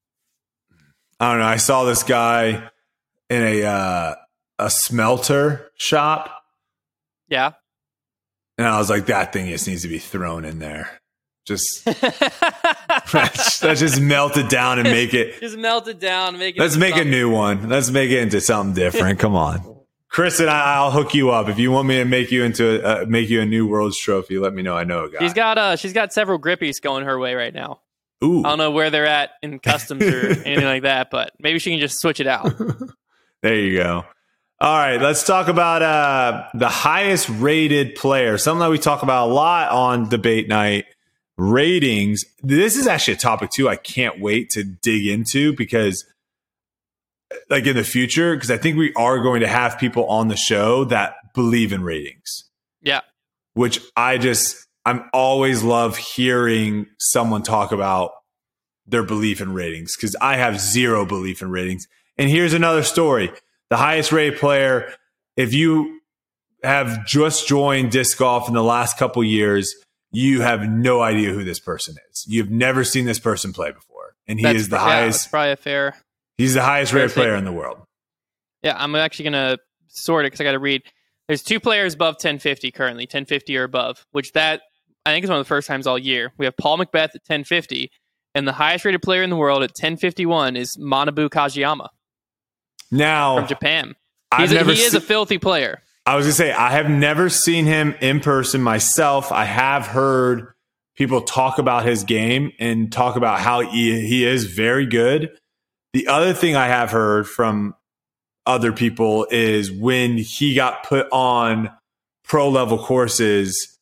I don't know. I saw this guy in a uh, a smelter shop, Yeah. and I was like, that thing just needs to be thrown in there. Just let's, let's just melt it down and make it. Just melt it down. Make it Let's make something. a new one. Let's make it into something different. Come on, Chris, and I, I'll hook you up if you want me to make you into uh, make you a new World's Trophy. Let me know. I know a guy. She's got uh, she's got several grippies going her way right now. Ooh, I don't know where they're at in customs or anything like that, but maybe she can just switch it out. there you go. All right, let's talk about uh, the highest rated player. Something that we talk about a lot on debate night. Ratings. This is actually a topic too I can't wait to dig into, because like in the future, because I think we are going to have people on the show that believe in ratings. Yeah. Which I just I'm always love hearing someone talk about their belief in ratings, because I have zero belief in ratings. And here's another story. The highest rated player, if you have just joined disc golf in the last couple years, you have no idea who this person is. You've never seen this person play before. And he That's, is the yeah, highest. that's probably a fair. He's the highest rated fair player statement. in the world. Yeah, I'm actually going to sort it because I got to read. There's two players above ten fifty currently, ten fifty or above, which that I think is one of the first times all year. We have Paul McBeth at ten fifty, and the highest rated player in the world at ten fifty-one is Manabu Kajiyama Now, from Japan. I've He's a, never he is se- a filthy player. I was going to say, I have never seen him in person myself. I have heard people talk about his game and talk about how he, he is very good. The other thing I have heard from other people is when he got put on pro level courses,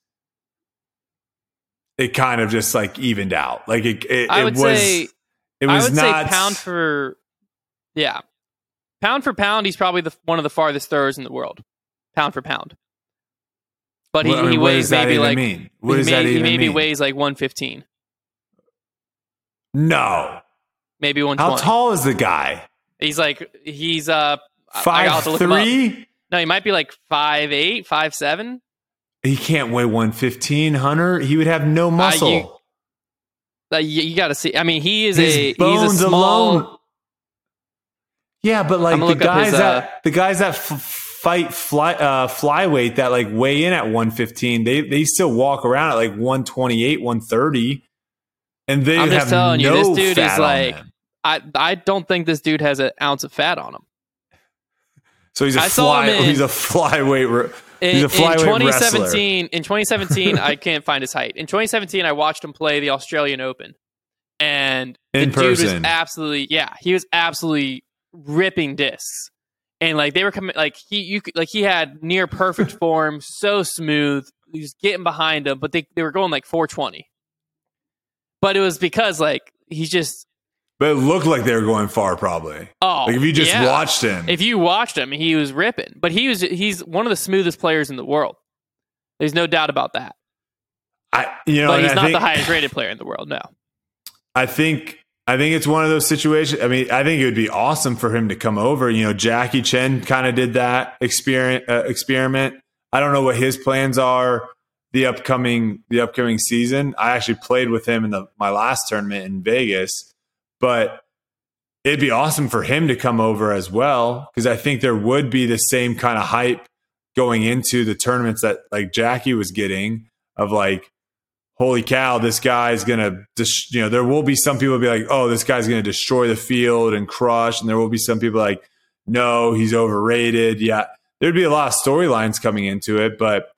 it kind of just like evened out. Like it, it, I it would was, say, it was I would not say pound for, yeah, pound for pound, he's probably the one of the farthest throwers in the world, pound for pound. But he, Well, I mean, he what weighs does that maybe even like mean? What he, does may, that he even maybe mean? weighs like one fifteen, No. maybe one How twenty. tall is the guy? He's like he's uh I- I Five got to look him up. three? No, he might be like five eight, five seven. He can't weigh one fifteen, Hunter. He would have no muscle. Uh, you, uh, you, you got to see. I mean, he is His a he's bones a small. alone. Yeah, but like I'm the gonna look up guys his, uh, that the guys that f- fight fly uh, flyweight that like weigh in at one fifteen, they they still walk around at like one twenty-eight, one thirty, and they I'm just have telling you, no this dude fat is on like- them. I I don't think this dude has an ounce of fat on him. So he's a I saw fly. him in- he's a flyweight. re- In, He's a in flyweight twenty wrestler. seventeen, in twenty seventeen, I can't find his height. In twenty seventeen, I watched him play the Australian Open, and the In dude was person. absolutely, yeah, he was absolutely ripping discs, and like they were coming, like he, you, could- like he had near perfect form, so smooth. He was getting behind him, but they they were going like four twenty. But it was because like he's just But it looked like they were going far, probably. oh, Like if you just yeah. watched him. If you watched him, he was ripping. But he was he's one of the smoothest players in the world. There's no doubt about that. I, you know, But and he's I not think, the highest rated player in the world. No. I think I think it's one of those situations. I mean, I think it would be awesome for him to come over. You know, Jackie Chen kind of did that experiment. Uh, experiment. I don't know what his plans are the upcoming the upcoming season. I actually played with him in the my last tournament in Vegas, but it'd be awesome for him to come over as well, because I think there would be the same kind of hype going into the tournaments that like Jackie was getting of like, holy cow, this guy's gonna, dis-, you know, there will be some people be like, oh, this guy's gonna destroy the field and crush, and there will be some people like, no, he's overrated. Yeah, there'd be a lot of storylines coming into it, but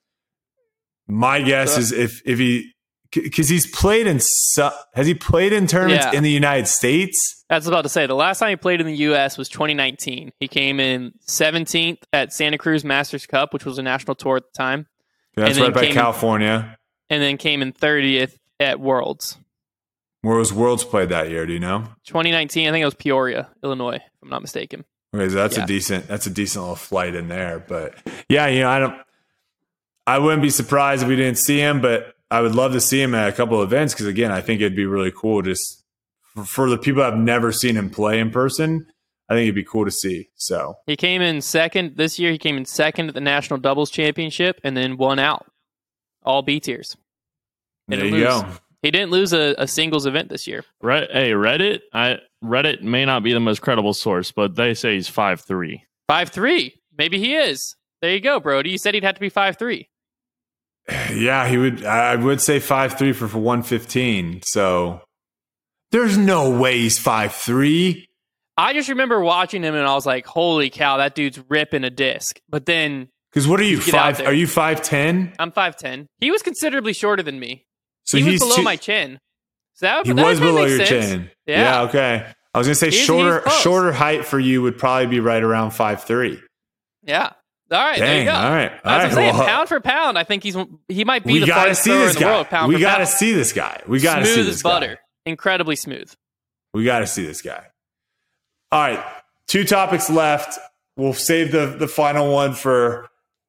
my guess is if if he, because he's played in, su- has he played in tournaments Yeah. in the United States? That's what I was about to say. The last time he played in the U S was twenty nineteen. He came in seventeenth at Santa Cruz Masters Cup, which was a national tour at the time, That's And right then by came- California. and then came in thirtieth at Worlds. Where was Worlds played that year? Do you know? twenty nineteen, I think it was Peoria, Illinois, if I'm not mistaken. Okay, so that's yeah. a decent that's a decent little flight in there. But yeah, you know, I don't I wouldn't be surprised if we didn't see him, but I would love to see him at a couple of events because again, I think it'd be really cool just for, for the people that have never seen him play in person. I think it'd be cool to see. So he came in second this year. He came in second at the National Doubles Championship and then won out. All B tiers. There you go. He didn't lose a, a singles event this year. Right? Hey, Reddit. I Reddit may not be the most credible source, but they say he's five three. five three. Maybe he is. There you go, Brody. You said he'd have to be five three. Yeah, he would. I would say five three for, for one fifteen. So there's no way he's five three. I just remember watching him and I was like, holy cow, that dude's ripping a disc. But then... Because what are you, five? Are you five ten? I'm five ten. He was considerably shorter than me. So he was he's below too, my chin. So that, he that was below your sense. chin. Yeah. yeah, okay. I was going to say he's, shorter he's shorter height for you would probably be right around five three. Yeah. All right, Dang, there you go. All right. All As right. I'm saying, well, pound for pound, I think he's he might be we the gotta farthest see thrower this in the guy. world, pound we for got to pound. see this guy. We got to see Smooth this as guy. butter. Incredibly smooth. We got to see this guy. All right. Two topics left. We'll save the, the final one for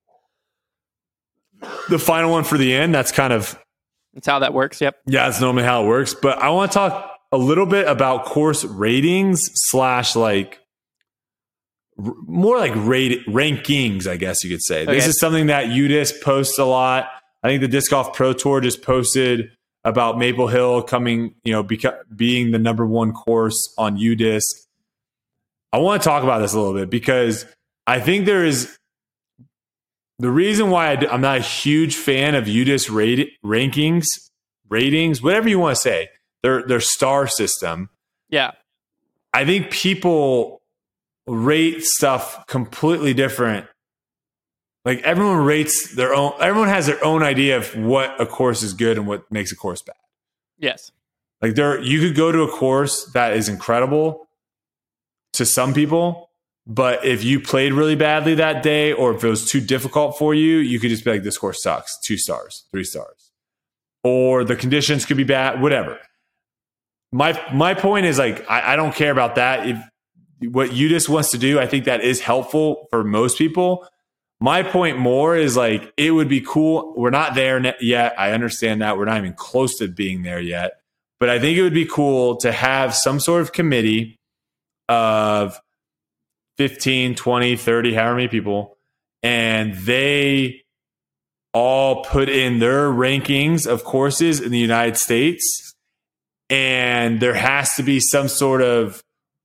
the final one for the end. That's kind of That's how that works. Yep. Yeah, that's normally how it works. But I want to talk a little bit about course ratings slash like r- more like rate rankings, I guess you could say. Okay. This is something that U D I S posts a lot. I think the Disc Golf Pro Tour just posted about Maple Hill coming, you know, beca- being the number one course on U D I S. I want to talk about this a little bit because I think there is the reason why I d- I'm not a huge fan of U D I S rate- rankings, ratings, whatever you want to say, their their star system. Yeah. I think people rate stuff completely different. Like everyone rates their own, everyone has their own idea of what a course is good and what makes a course bad. Yes. Like there, you could go to a course that is incredible to some people, but if you played really badly that day or if it was too difficult for you, you could just be like, this course sucks. Two stars, three stars. Or the conditions could be bad, whatever. My my point is like, I, I don't care about that. If what U D I S wants to do, I think that is helpful for most people. My point more is like, it would be cool. We're not there yet. I understand that. We're not even close to being there yet. But I think it would be cool to have some sort of committee of fifteen, twenty, thirty, however many people, and they all put in their rankings of courses in the United States. And there has to be some sort of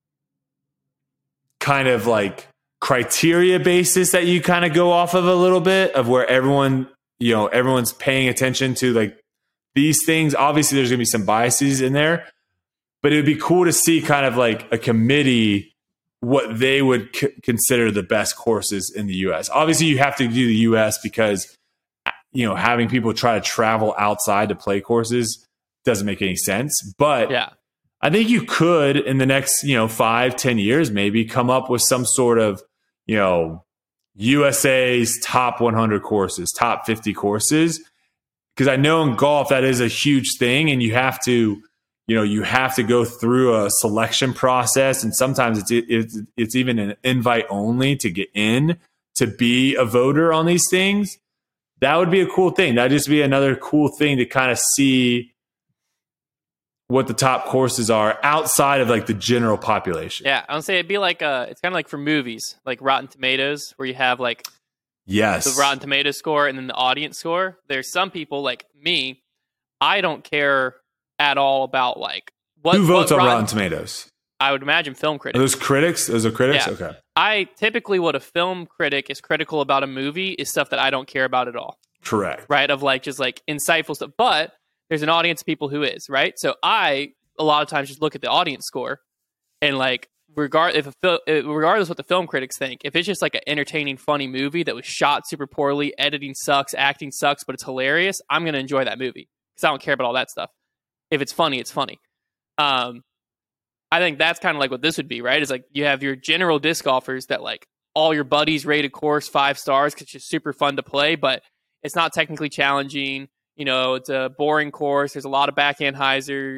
kind of like criteria basis that you kind of go off of a little bit of where everyone, you know, everyone's paying attention to like these things. Obviously, there's going to be some biases in there, but it would be cool to see kind of like a committee what they would c- consider the best courses in the U S. Obviously, you have to do the U S because, you know, having people try to travel outside to play courses doesn't make any sense. But yeah. I think you could in the next, you know, five, ten years, maybe come up with some sort of, you know, U S A's top one hundred courses, top fifty courses. Because I know in golf that is a huge thing, and you have to, you know, you have to go through a selection process, and sometimes it's it's it's even an invite only to get in to be a voter on these things. That would be a cool thing. That'd just be another cool thing to kind of see what the top courses are outside of like the general population. Yeah, I would say it'd be like uh it's kind of like for movies, like Rotten Tomatoes, where you have like yes, the Rotten Tomatoes score and then the audience score. There's some people like me, I don't care at all about like what who votes what on Rotten, Rotten Tomatoes. I would imagine film critics. Are those critics? Those are critics. Yeah. Okay. I typically what a film critic is critical about a movie is stuff that I don't care about at all. Correct. Right? Of like just like insightful stuff, but there's an audience of people who is, right? So I, a lot of times, just look at the audience score and like, regard if a fil- regardless what the film critics think, if it's just like an entertaining, funny movie that was shot super poorly, editing sucks, acting sucks, but it's hilarious, I'm going to enjoy that movie because I don't care about all that stuff. If it's funny, it's funny. Um, I think that's kind of like what this would be, right? Is like you have your general disc golfers that like all your buddies rate a course five stars because it's just super fun to play, but it's not technically challenging. You know, it's a boring course. There's a lot of backhand hyzers.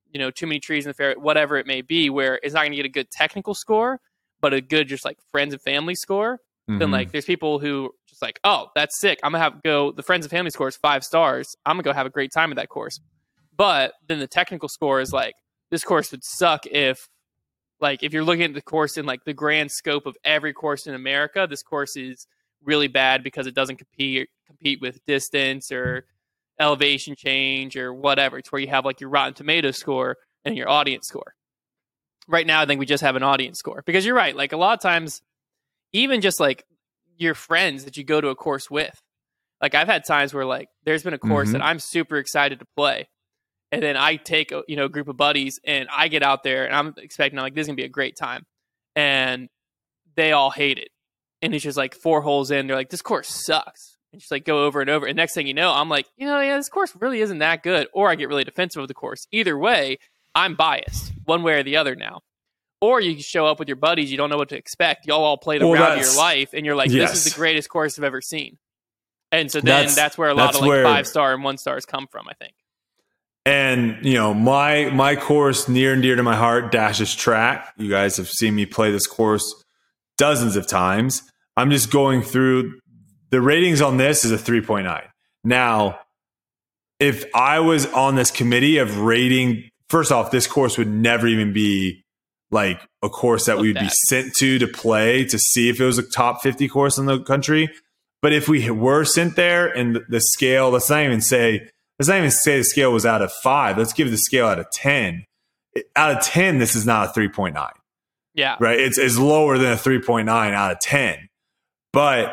you know, too many trees in the fairway, whatever it may be, where it's not going to get a good technical score, but a good just like friends and family score. Mm-hmm. Then like there's people who just like, oh, that's sick. I'm gonna have go. The friends and family score is five stars. I'm gonna go have a great time at that course. But then the technical score is like, this course would suck if, like, if you're looking at the course in like the grand scope of every course in America, this course is really bad because it doesn't compete compete with distance or elevation change or whatever. It's where you have like your Rotten Tomatoes score and your audience score. Right now, I think we just have an audience score because you're right. Like a lot of times, even just like your friends that you go to a course with, like I've had times where like there's been a course mm-hmm. that I'm super excited to play. And then I take a, you know, a group of buddies and I get out there and I'm expecting I'm like, this is going to be a great time. And they all hate it. And it's just like four holes in. They're like, this course sucks. And just like go over and over. And next thing you know, I'm like, you know, yeah, this course really isn't that good. Or I get really defensive of the course. Either way, I'm biased one way or the other now. Or you show up with your buddies. You don't know what to expect. Y'all all play the well, round of your life. And you're like, yes. this is the greatest course I've ever seen. And so then that's, that's where a lot of like where... five star and one stars come from, I think. And, you know, my my course near and dear to my heart, Dash's Track. You guys have seen me play this course dozens of times. I'm just going through the ratings on this is a three point nine. Now, if I was on this committee of rating, first off, this course would never even be like a course that we would be sent to to play to see if it was a top fifty course in the country. But if we were sent there and the, the scale, let's not even say, Let's not even say the scale was out of five. Let's give the scale out of ten. Out of ten, this is not a three point nine. Yeah. Right? It's, it's lower than a three point nine out of ten. But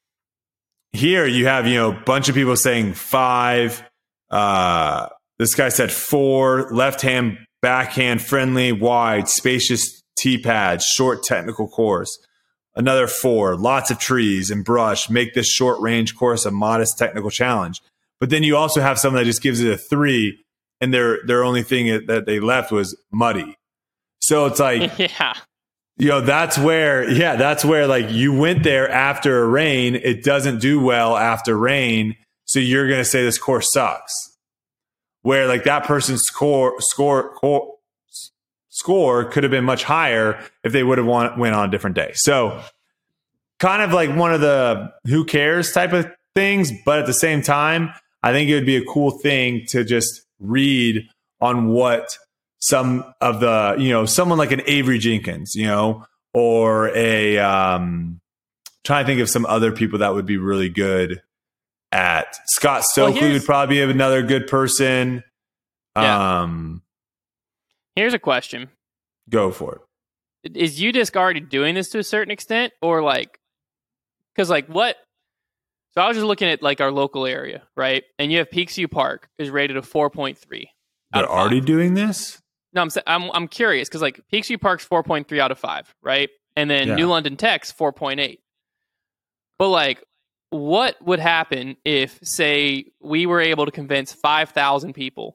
here you have, you know, a bunch of people saying five. Uh, this guy said four. Left hand, backhand, friendly, wide, spacious tee pads, short technical course. Another four. Lots of trees and brush. Make this short range course a modest technical challenge. But then you also have someone that just gives it a three, and their their only thing that they left was muddy. So it's like, yeah, you know, that's where, yeah, that's where like you went there after a rain. It doesn't do well after rain, so you're gonna say this course sucks. Where like that person's score score score, score could have been much higher if they would have won, went on a different day. So kind of like one of the who cares type of things, but at the same time, I think it would be a cool thing to just read on what some of the, you know, someone like an Avery Jenkins, you know, or a, um, trying to think of some other people that would be really good at. Scott Stokely well, would probably be another good person. Yeah. Um, here's a question. Go for it. Is U D I S C already doing this to a certain extent, or like, because like what? So I was just looking at like our local area, right? And you have Peaksview Park is rated a four point three. They're already doing this? No, I'm I'm I'm curious because like Peaksview Park's four point three out of five, right? And then Yeah. New London Tech's four point eight. But like, what would happen if, say, we were able to convince five thousand people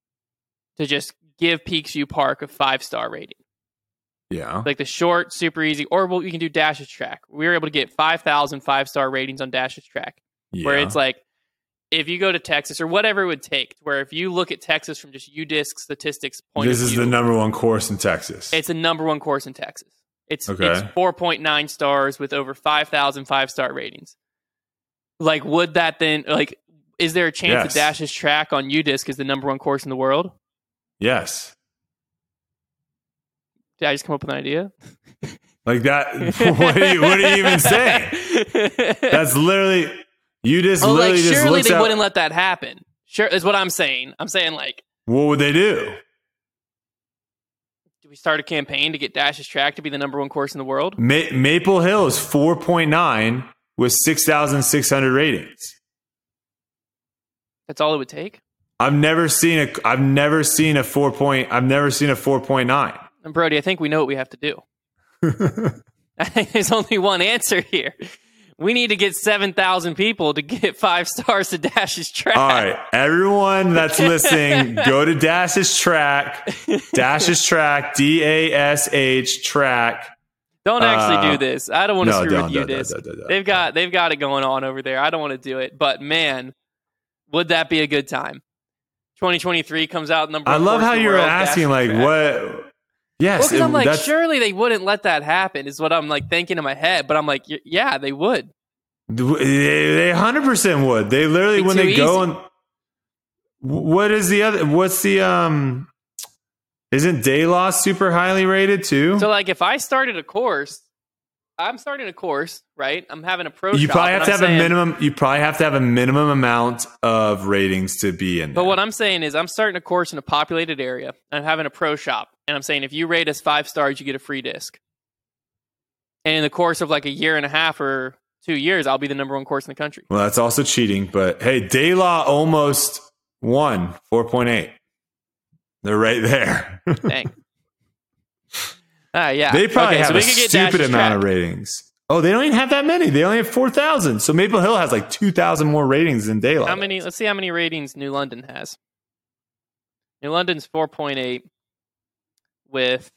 to just give Peaksview Park a five star rating? Yeah. Like the short, super easy, or well, we can do Dash's Track. We were able to get five thousand five-star ratings on Dash's Track, Yeah. where it's like, if you go to Texas or whatever it would take, where if you look at Texas from just U D I S C statistics point This of is view, the number one course in Texas. it's a number one course in Texas. It's Okay. it's four point nine stars with over five thousand five-star ratings. Like, would that then, like, is there a chance Yes. that Dash's Track on U D I S C is the number one course in the world? Yes. Did I just come up with an idea? Like that. What are you, what are you even saying? That's literally, you just Oh, literally like, just surely looks they at, wouldn't let that happen. Sure, is what I'm saying. I'm saying, like, what would they do? do we start a campaign to get Dash's Track to be the number one course in the world? Ma- Maple Hill is four point nine with six thousand six hundred ratings. That's all it would take? I've never seen a, I've never seen a four point, I've never seen a four point nine. And Brody, I think we know what we have to do. I think there's only one answer here. We need to get seven thousand people to get five stars to Dash's Track. All right, everyone that's listening, go to Dash's Track, Dash's Track, D A S H Track. Don't actually Uh, do this. I don't want to no, screw don't, with you don't, this. don't, don't, don't. They've got they've got it going on over there. I don't want to do it, but man, would that be a good time? twenty twenty-three comes out. Number. I one love course how in the you're world, asking, like, track. what? Yes, Well, because it- I'm like, that's- surely they wouldn't let that happen. Is what I'm like thinking in my head. But I'm like, y- yeah, they would. They they one hundred percent would. They literally Be when too they go easy. and what is the other? What's the um? Isn't Daylaw super highly rated too? So like, if I started a course, I'm starting a course, right? I'm having a pro. you shop, probably and have to I'm have saying- a minimum. You probably have to have a minimum amount of ratings to be in. But there. what I'm saying is, I'm starting a course in a populated area. I'm having a pro shop, and I'm saying if you rate us five stars, you get a free disc. And in the course of like a year and a half or two years, I'll be the number one course in the country. Well, that's also cheating. But hey, Daylaw almost won four point eight. They're right there. Dang. Uh, yeah. They probably okay, have so we a could get stupid Dash's amount track. of ratings. Oh, they don't even have that many. They only have four thousand. So Maple Hill has like two thousand more ratings than Daylaw. How many? Let's see how many ratings New London has. New London's four point eight with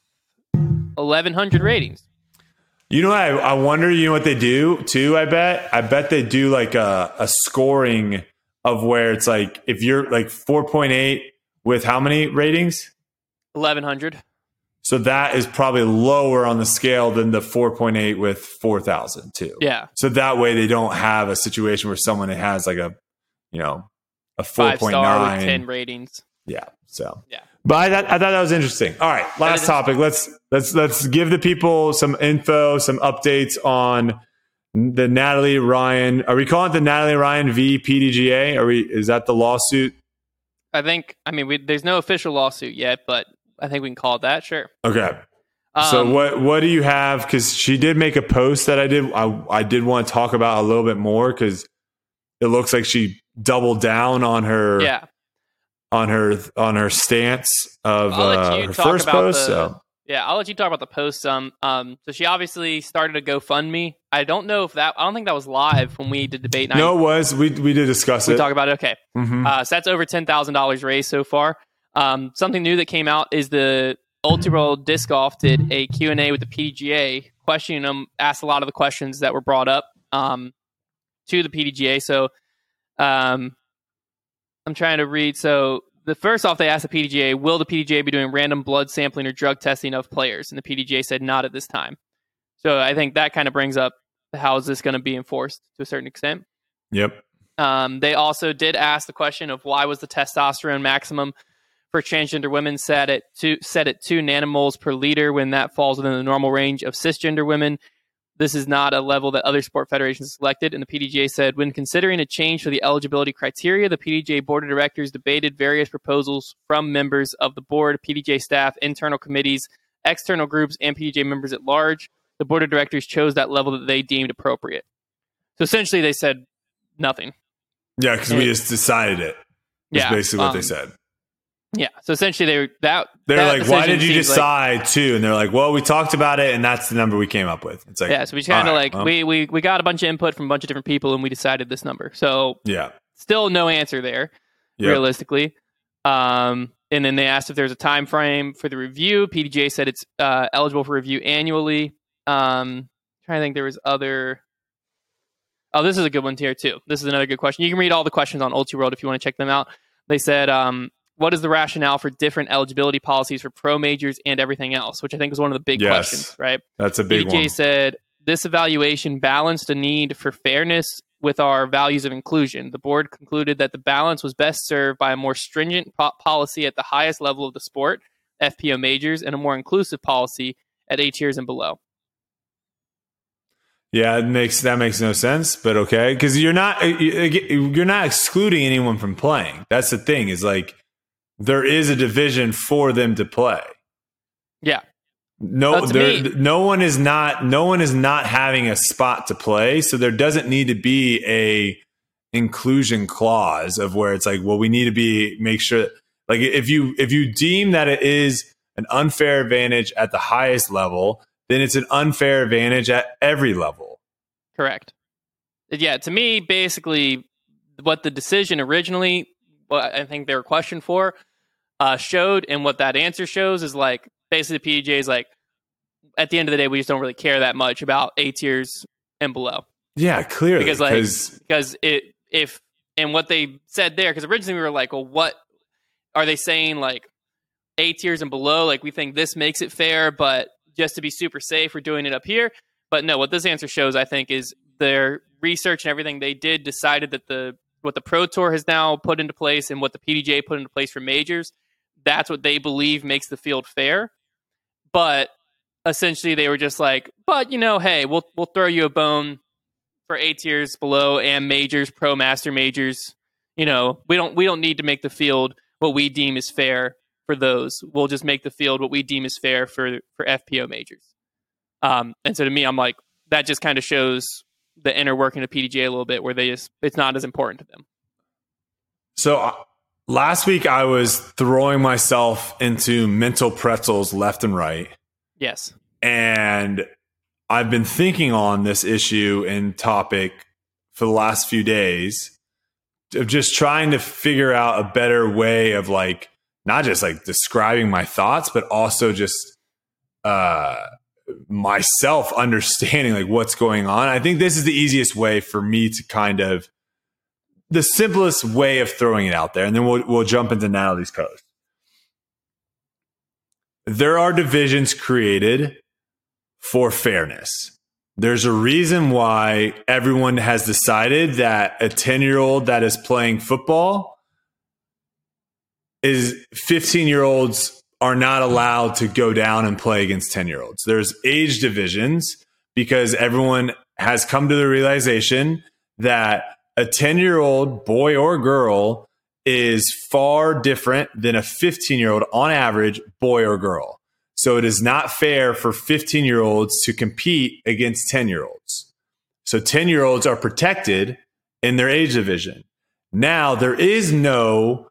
eleven hundred ratings. You know what? I, I wonder, you know what they do too, I bet? I bet they do like a, a scoring of where it's like, if you're like four point eight with how many ratings? eleven hundred. So that is probably lower on the scale than the four point eight with four thousand too. Yeah. So that way they don't have a situation where someone has like a, you know, a four Five point star with nine. ten ratings. Yeah. So, Yeah. but I, thought- I thought that was interesting. All right. Last is- topic. Let's, let's, let's give the people some info, some updates on the Natalie Ryan. Are we calling it the Natalie Ryan v P D G A? Are we, is that the lawsuit? I think, I mean, we, there's no official lawsuit yet, but I think we can call it that. Sure. Okay. So Um, what what do you have? Because she did make a post that I did I, I did want to talk about a little bit more because it looks like she doubled down on her Yeah. on her on her stance of I'll let uh, you her talk first about post. the- So Yeah, I'll let you talk about the post some. Um, so she obviously started a GoFundMe. I don't know if that. I don't think that was live when we did debate night. no, it was we we did discuss we it. talked about it. Okay, Mhm. uh, so that's over ten thousand dollars raised so far. Um, something new that came out is the Ultra World Disc Golf did a Q and A with the P D G A, questioning them, asked a lot of the questions that were brought up um, to the P D G A. So um, I'm trying to read. So the first off, they asked the P D G A, will the P D G A be doing random blood sampling or drug testing of players? And the P D G A said not at this time. So I think that kind of brings up how is this going to be enforced to a certain extent. Yep. Um, they also did ask the question of why was the testosterone maximum for transgender women set at two, set at two nanomoles per liter when that falls within the normal range of cisgender women. This is not a level that other sport federations selected. And the P D G A said, when considering a change to the eligibility criteria, the P D G A board of directors debated various proposals from members of the board, P D G A staff, internal committees, external groups, and P D G A members at large. The board of directors chose that level that they deemed appropriate. So essentially they said nothing. Yeah, because we just decided it. That's Yeah, basically what um, they said. Yeah. So essentially they were that They're that like, why decision did you seems like- decide to? And they're like, well, we talked about it, and that's the number we came up with. It's like, Yeah, so we kind of all right, like well, we, we we got a bunch of input from a bunch of different people and we decided this number. So yeah, still no answer there, Yep. realistically. Um, and then they asked if there's a time frame for the review. P D G A said it's uh, eligible for review annually. Um, trying to think, there was other. Oh, this is a good one here too. This is another good question. You can read all the questions on UltiWorld if you want to check them out. They said, um, what is the rationale for different eligibility policies for pro majors and everything else? Which I think is one of the big Yes. questions, right? that's a big P D G A one. said, this evaluation balanced a need for fairness with our values of inclusion. The board concluded that the balance was best served by a more stringent po- policy at the highest level of the sport, F P O majors, and a more inclusive policy at A tiers and below. Yeah, it makes that makes no sense, but okay, because you're not you're not excluding anyone from playing. That's the thing, is like there is a division for them to play. Yeah. No, Uh, to there, me- no one is not no one is not having a spot to play, so there doesn't need to be a inclusion clause of where it's like, well, we need to be make sure, like if you if you deem that it is an unfair advantage at the highest level, then it's an unfair advantage at every level. Correct. Yeah, to me, basically, what the decision originally, what I think they were questioned for, uh, showed, and what that answer shows is like, basically the P D G A is like, at the end of the day, we just don't really care that much about A tiers and below. Yeah, clearly. Because like, Because because it, if, and what they said there, because originally we were like, well, what, are they saying like A tiers and below? Like we think this makes it fair, but just to be super safe, we're doing it up here. But no, what this answer shows, I think, is their research and everything they did decided that the what the Pro Tour has now put into place and what the P D G A put into place for majors, that's what they believe makes the field fair. But essentially, they were just like, but you know, hey, we'll we'll throw you a bone for A tiers below and majors, pro master majors. You know, we don't we don't need to make the field what we deem is fair for those. We'll just make the field what we deem is fair for for F P O majors. Um, and so to me, I'm like, that just kind of shows the inner working of P D G A a little bit, where they just it's not as important to them. So uh, last week I was throwing myself into mental pretzels left and right. Yes. And I've been thinking on this issue and topic for the last few days of just trying to figure out a better way of like, not just like describing my thoughts, but also just uh, myself understanding like what's going on. I think this is the easiest way for me to kind of, the simplest way of throwing it out there. And then we'll, we'll jump into Natalie's Coast. There are divisions created for fairness. There's a reason why everyone has decided that a ten-year-old that is playing football is fifteen-year-olds are not allowed to go down and play against ten-year-olds. There's age divisions because everyone has come to the realization that a ten-year-old boy or girl is far different than a fifteen-year-old on average boy or girl. So it is not fair for fifteen-year-olds to compete against ten-year-olds. So ten-year-olds are protected in their age division. Now, there is no,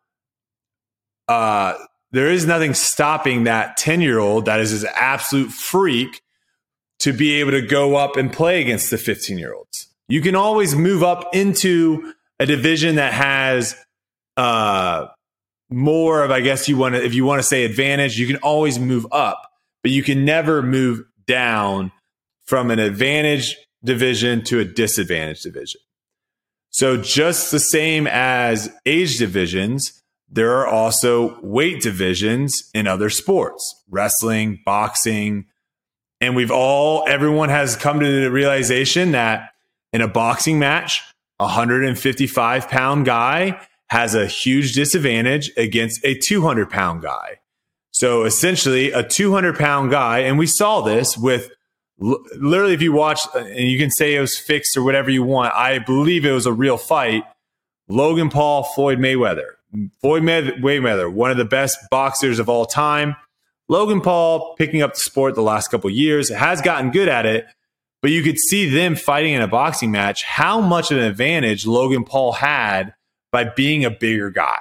uh, there is nothing stopping that ten-year-old that is an absolute freak to be able to go up and play against the fifteen-year-olds. You can always move up into a division that has uh, more of, I guess you want to, if you want to say advantage, you can always move up, but you can never move down from an advantage division to a disadvantage division. So just the same as age divisions, there are also weight divisions in other sports, wrestling, boxing. And we've all, everyone has come to the realization that in a boxing match, a one hundred fifty-five pound guy has a huge disadvantage against a two hundred pound guy. So essentially a two hundred pound guy, and we saw this with literally, if you watch, and you can say it was fixed or whatever you want, I believe it was a real fight. Logan Paul, Floyd Mayweather. Floyd Mayweather, one of the best boxers of all time. Logan Paul picking up the sport the last couple of years, has gotten good at it, but you could see them fighting in a boxing match, how much of an advantage Logan Paul had by being a bigger guy.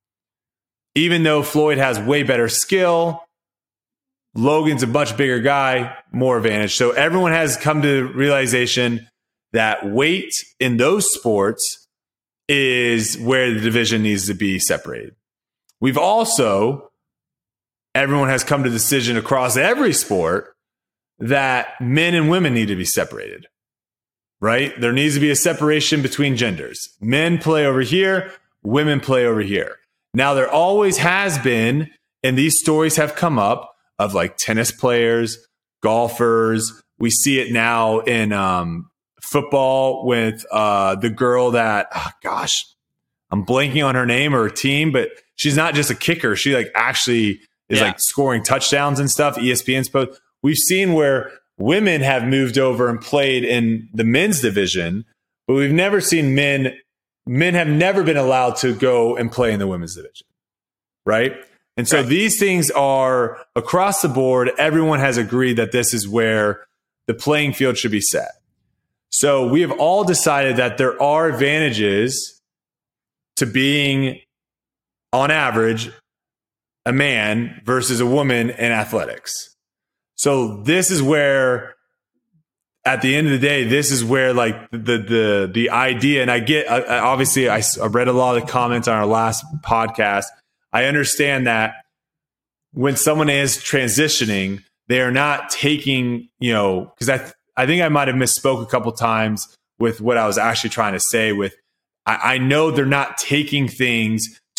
Even though Floyd has way better skill, Logan's a much bigger guy, more advantage. So everyone has come to the realization that weight in those sports is where the division needs to be separated. We've also, everyone has come to the decision across every sport that men and women need to be separated, right? There needs to be a separation between genders. Men play over here, women play over here. Now, there always has been, and these stories have come up, of like tennis players, golfers. We see it now in um, football with uh, the girl that, oh gosh, I'm blanking on her name or her team, but she's not just a kicker. She like actually is yeah. like scoring touchdowns and stuff. E S P N's post. We've seen where women have moved over and played in the men's division, but we've never seen men. Men have never been allowed to go and play in the women's division, right? And so right. these things are across the board. Everyone has agreed that this is where the playing field should be set. So we have all decided that there are advantages to being, on average, a man versus a woman in athletics. So this is where, at the end of the day, this is where like the the the idea, and I get I, obviously I, I read a lot of the comments on our last podcast. I understand that when someone is transitioning, they are not taking, you know, because I I think I might have misspoke a couple times with what I was actually trying to say. With I, I know they're not taking things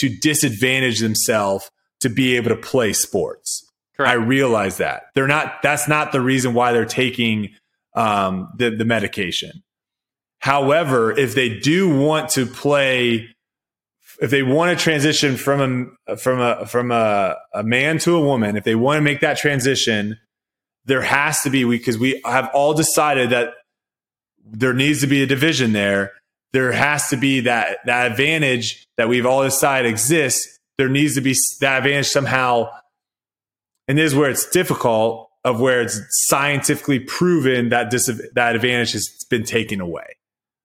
to disadvantage themselves to be able to play sports. Correct. I realize that. They're not, that's not the reason why they're taking um, the, the medication. However, if they do want to play, if they want to transition from a from a from a, a man to a woman, if they want to make that transition, there has to be, because we, we have all decided that there needs to be a division there. There has to be that that advantage that we've all decided exists. There needs to be that advantage somehow, and this is where it's difficult, of where it's scientifically proven that dis- that advantage has been taken away.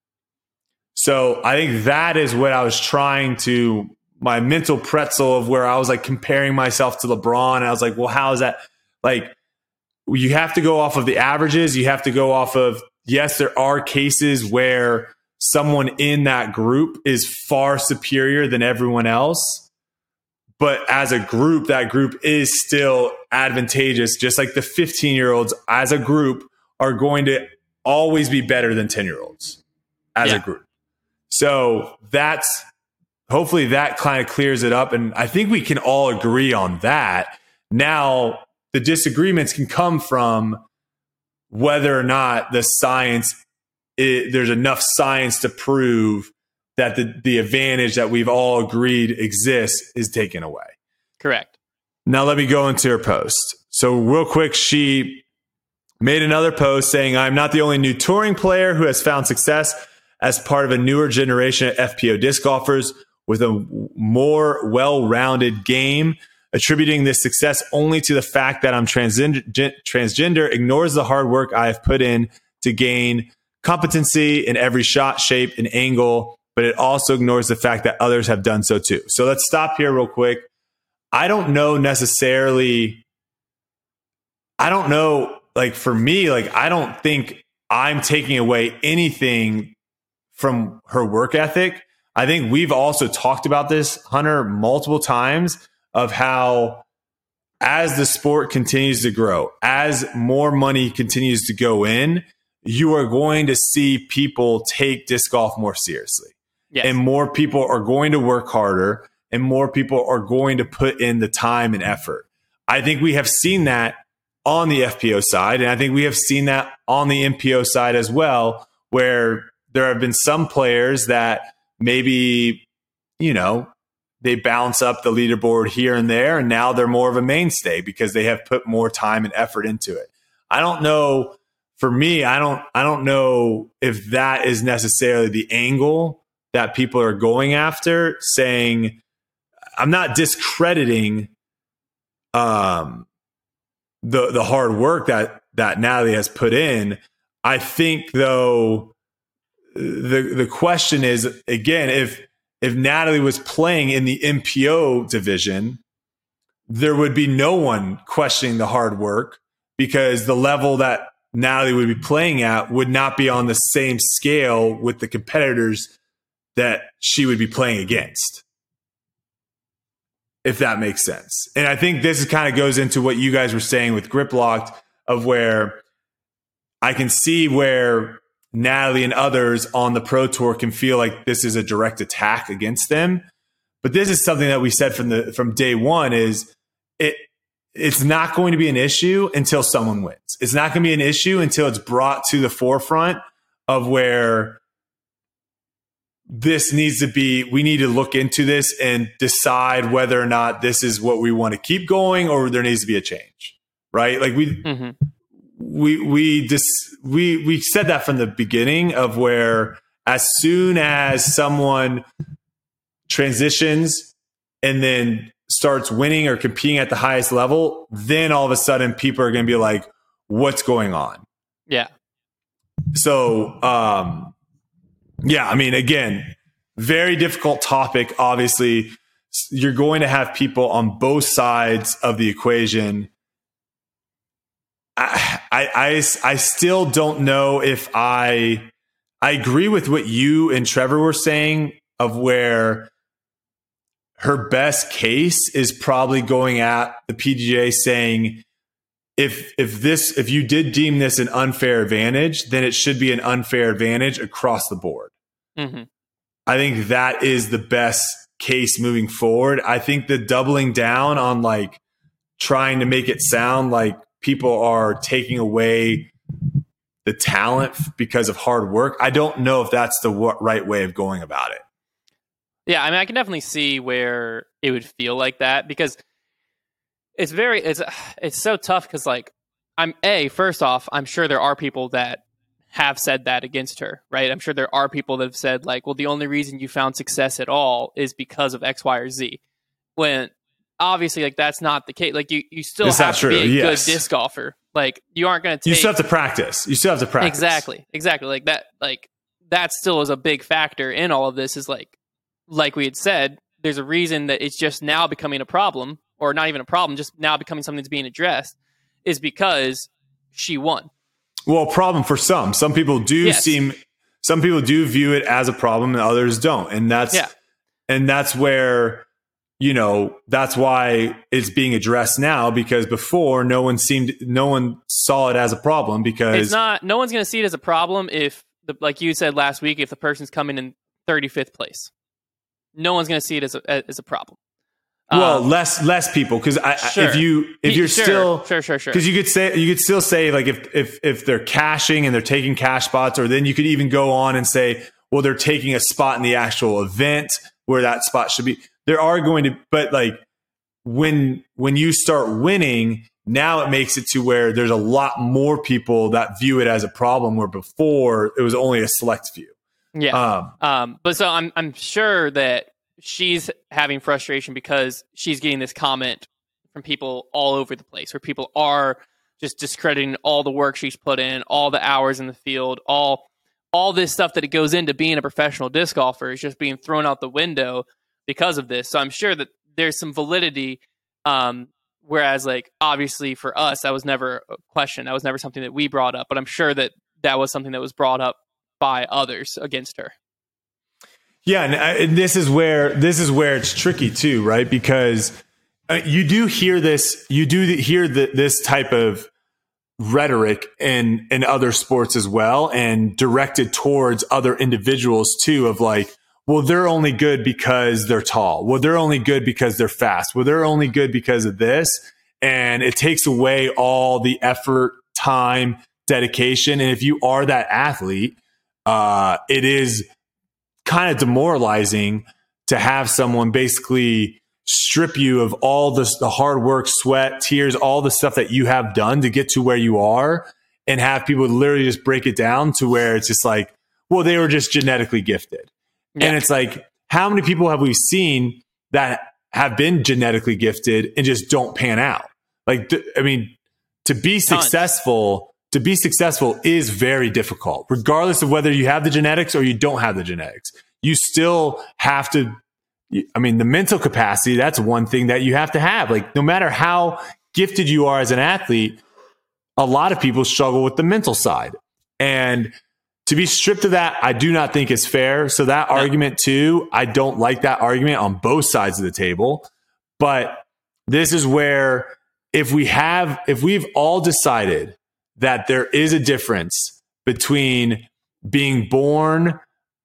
So I think that is what I was trying to, my mental pretzel of where I was like comparing myself to LeBron. And I was like, well, how is that? Like, you have to go off of the averages. You have to go off of, yes, there are cases where someone in that group is far superior than everyone else. But as a group, that group is still advantageous. Just like the fifteen year olds as a group are going to always be better than ten year olds as yeah. a group. So that's, hopefully that kind of clears it up. And I think we can all agree on that. Now, the disagreements can come from whether or not the science, it, there's enough science to prove that the, the advantage that we've all agreed exists is taken away. Correct. Now let me go into her post. So real quick, she made another post saying, I'm not the only new touring player who has found success as part of a newer generation of F P O disc golfers with a more well-rounded game. Attributing this success only to the fact that I'm transgender, transgender ignores the hard work I have put in to gain competency in every shot, shape, and angle, but it also ignores the fact that others have done so too. So let's stop here real quick. I don't know necessarily, I don't know, like for me, like I don't think I'm taking away anything from her work ethic. I think we've also talked about this, Hunter, multiple times, of how as the sport continues to grow, as more money continues to go in, you are going to see people take disc golf more seriously. Yes. And more people are going to work harder, and more people are going to put in the time and effort. I think we have seen that on the F P O side, and I think we have seen that on the M P O side as well, where there have been some players that maybe, you know, they bounce up the leaderboard here and there, and now they're more of a mainstay because they have put more time and effort into it. I don't know. For me, I don't I don't know if that is necessarily the angle that people are going after, saying, I'm not discrediting um, the the hard work that that Natalie has put in. I think, though, the the question is, again, if if Natalie was playing in the M P O division, there would be no one questioning the hard work, because the level that Natalie would be playing at would not be on the same scale with the competitors that she would be playing against, if that makes sense. And I think this kind of goes into what you guys were saying with Grip Locked, of where I can see where Natalie and others on the Pro Tour can feel like this is a direct attack against them. But this is something that we said from the from day one, is it it's not going to be an issue until someone wins. It's not going to be an issue until it's brought to the forefront of where this needs to be, we need to look into this and decide whether or not this is what we want to keep going, or there needs to be a change, right? Like we, mm-hmm. we, we just, we, we said that from the beginning, of where as soon as someone transitions and then starts winning or competing at the highest level, then all of a sudden people are going to be like, what's going on? Yeah. So, um, yeah, I mean, again, very difficult topic. Obviously, you're going to have people on both sides of the equation. I, I, I, I still don't know if I, I agree with what you and Trevor were saying, of where her best case is probably going at the P G A saying, if if this if you did deem this an unfair advantage, then it should be an unfair advantage across the board. Mm-hmm. I think that is the best case moving forward. I think the doubling down on like trying to make it sound like people are taking away the talent because of hard work, I don't know if that's the w- right way of going about it. Yeah, I mean, I can definitely see where it would feel like that, because it's very, it's it's so tough because, like, I'm, A, first off, I'm sure there are people that have said that against her, right? I'm sure there are people that have said, like, well, the only reason you found success at all is because of X, Y, or Z. When obviously, like, that's not the case. Like, you, you still It's have not to true. be a Yes. good disc golfer. Like, you aren't going to take... You still have to practice. You still have to practice. Exactly. Exactly. Like, that, like, that still is a big factor in all of this, is, like, like we had said, there's a reason that it's just now becoming a problem, or not even a problem, just now becoming something that's being addressed, is because she won. Well, problem for some. Some people do Yes. seem, some people do view it as a problem and others don't. And that's, Yeah. and that's where, you know, that's why it's being addressed now, because before no one seemed, no one saw it as a problem because It's not, no one's going to see it as a problem if, the, like you said last week, if the person's coming in thirty-fifth place. No one's going to see it as a, as a problem. Well, Um, less less people, because I, Sure. if you if He- you're sure, still sure, sure, sure. because you could say you could still say, like, if if if they're cashing and they're taking cash spots, or then you could even go on and say, well, they're taking a spot in the actual event where that spot should be. There are going to, but like when when you start winning, now it makes it to where there's a lot more people that view it as a problem, where before it was only a select few. Yeah. Um, Um, but so I'm I'm sure that she's having frustration because she's getting this comment from people all over the place, where people are just discrediting all the work she's put in, all the hours in the field, all all this stuff that it goes into being a professional disc golfer is just being thrown out the window because of this. So I'm sure that there's some validity. Um, whereas, like, obviously for us, that was never a question. That was never something that we brought up. But I'm sure that that was something that was brought up by others against her. Yeah, and, and this is where this is where it's tricky too, right? Because uh, you do hear this, you do hear the, this type of rhetoric in in other sports as well, and directed towards other individuals too. Of like, well, they're only good because they're tall. Well, they're only good because they're fast. Well, they're only good because of this, and it takes away all the effort, time, dedication. And if you are that athlete, uh, it is kind of demoralizing to have someone basically strip you of all this, the hard work, sweat, tears, all the stuff that you have done to get to where you are, and have people literally just break it down to where it's just like, well, they were just genetically gifted. Yeah. And it's like, how many people have we seen that have been genetically gifted and just don't pan out? Like, th- I mean, to be successful, to be successful is very difficult, regardless of whether you have the genetics or you don't have the genetics. You still have to, I mean, the mental capacity, that's one thing that you have to have. Like, no matter how gifted you are as an athlete, a lot of people struggle with the mental side. And to be stripped of that, I do not think is fair. So that yeah. argument too, I don't like that argument on both sides of the table. But this is where, if we have, if we've all decided that there is a difference between being born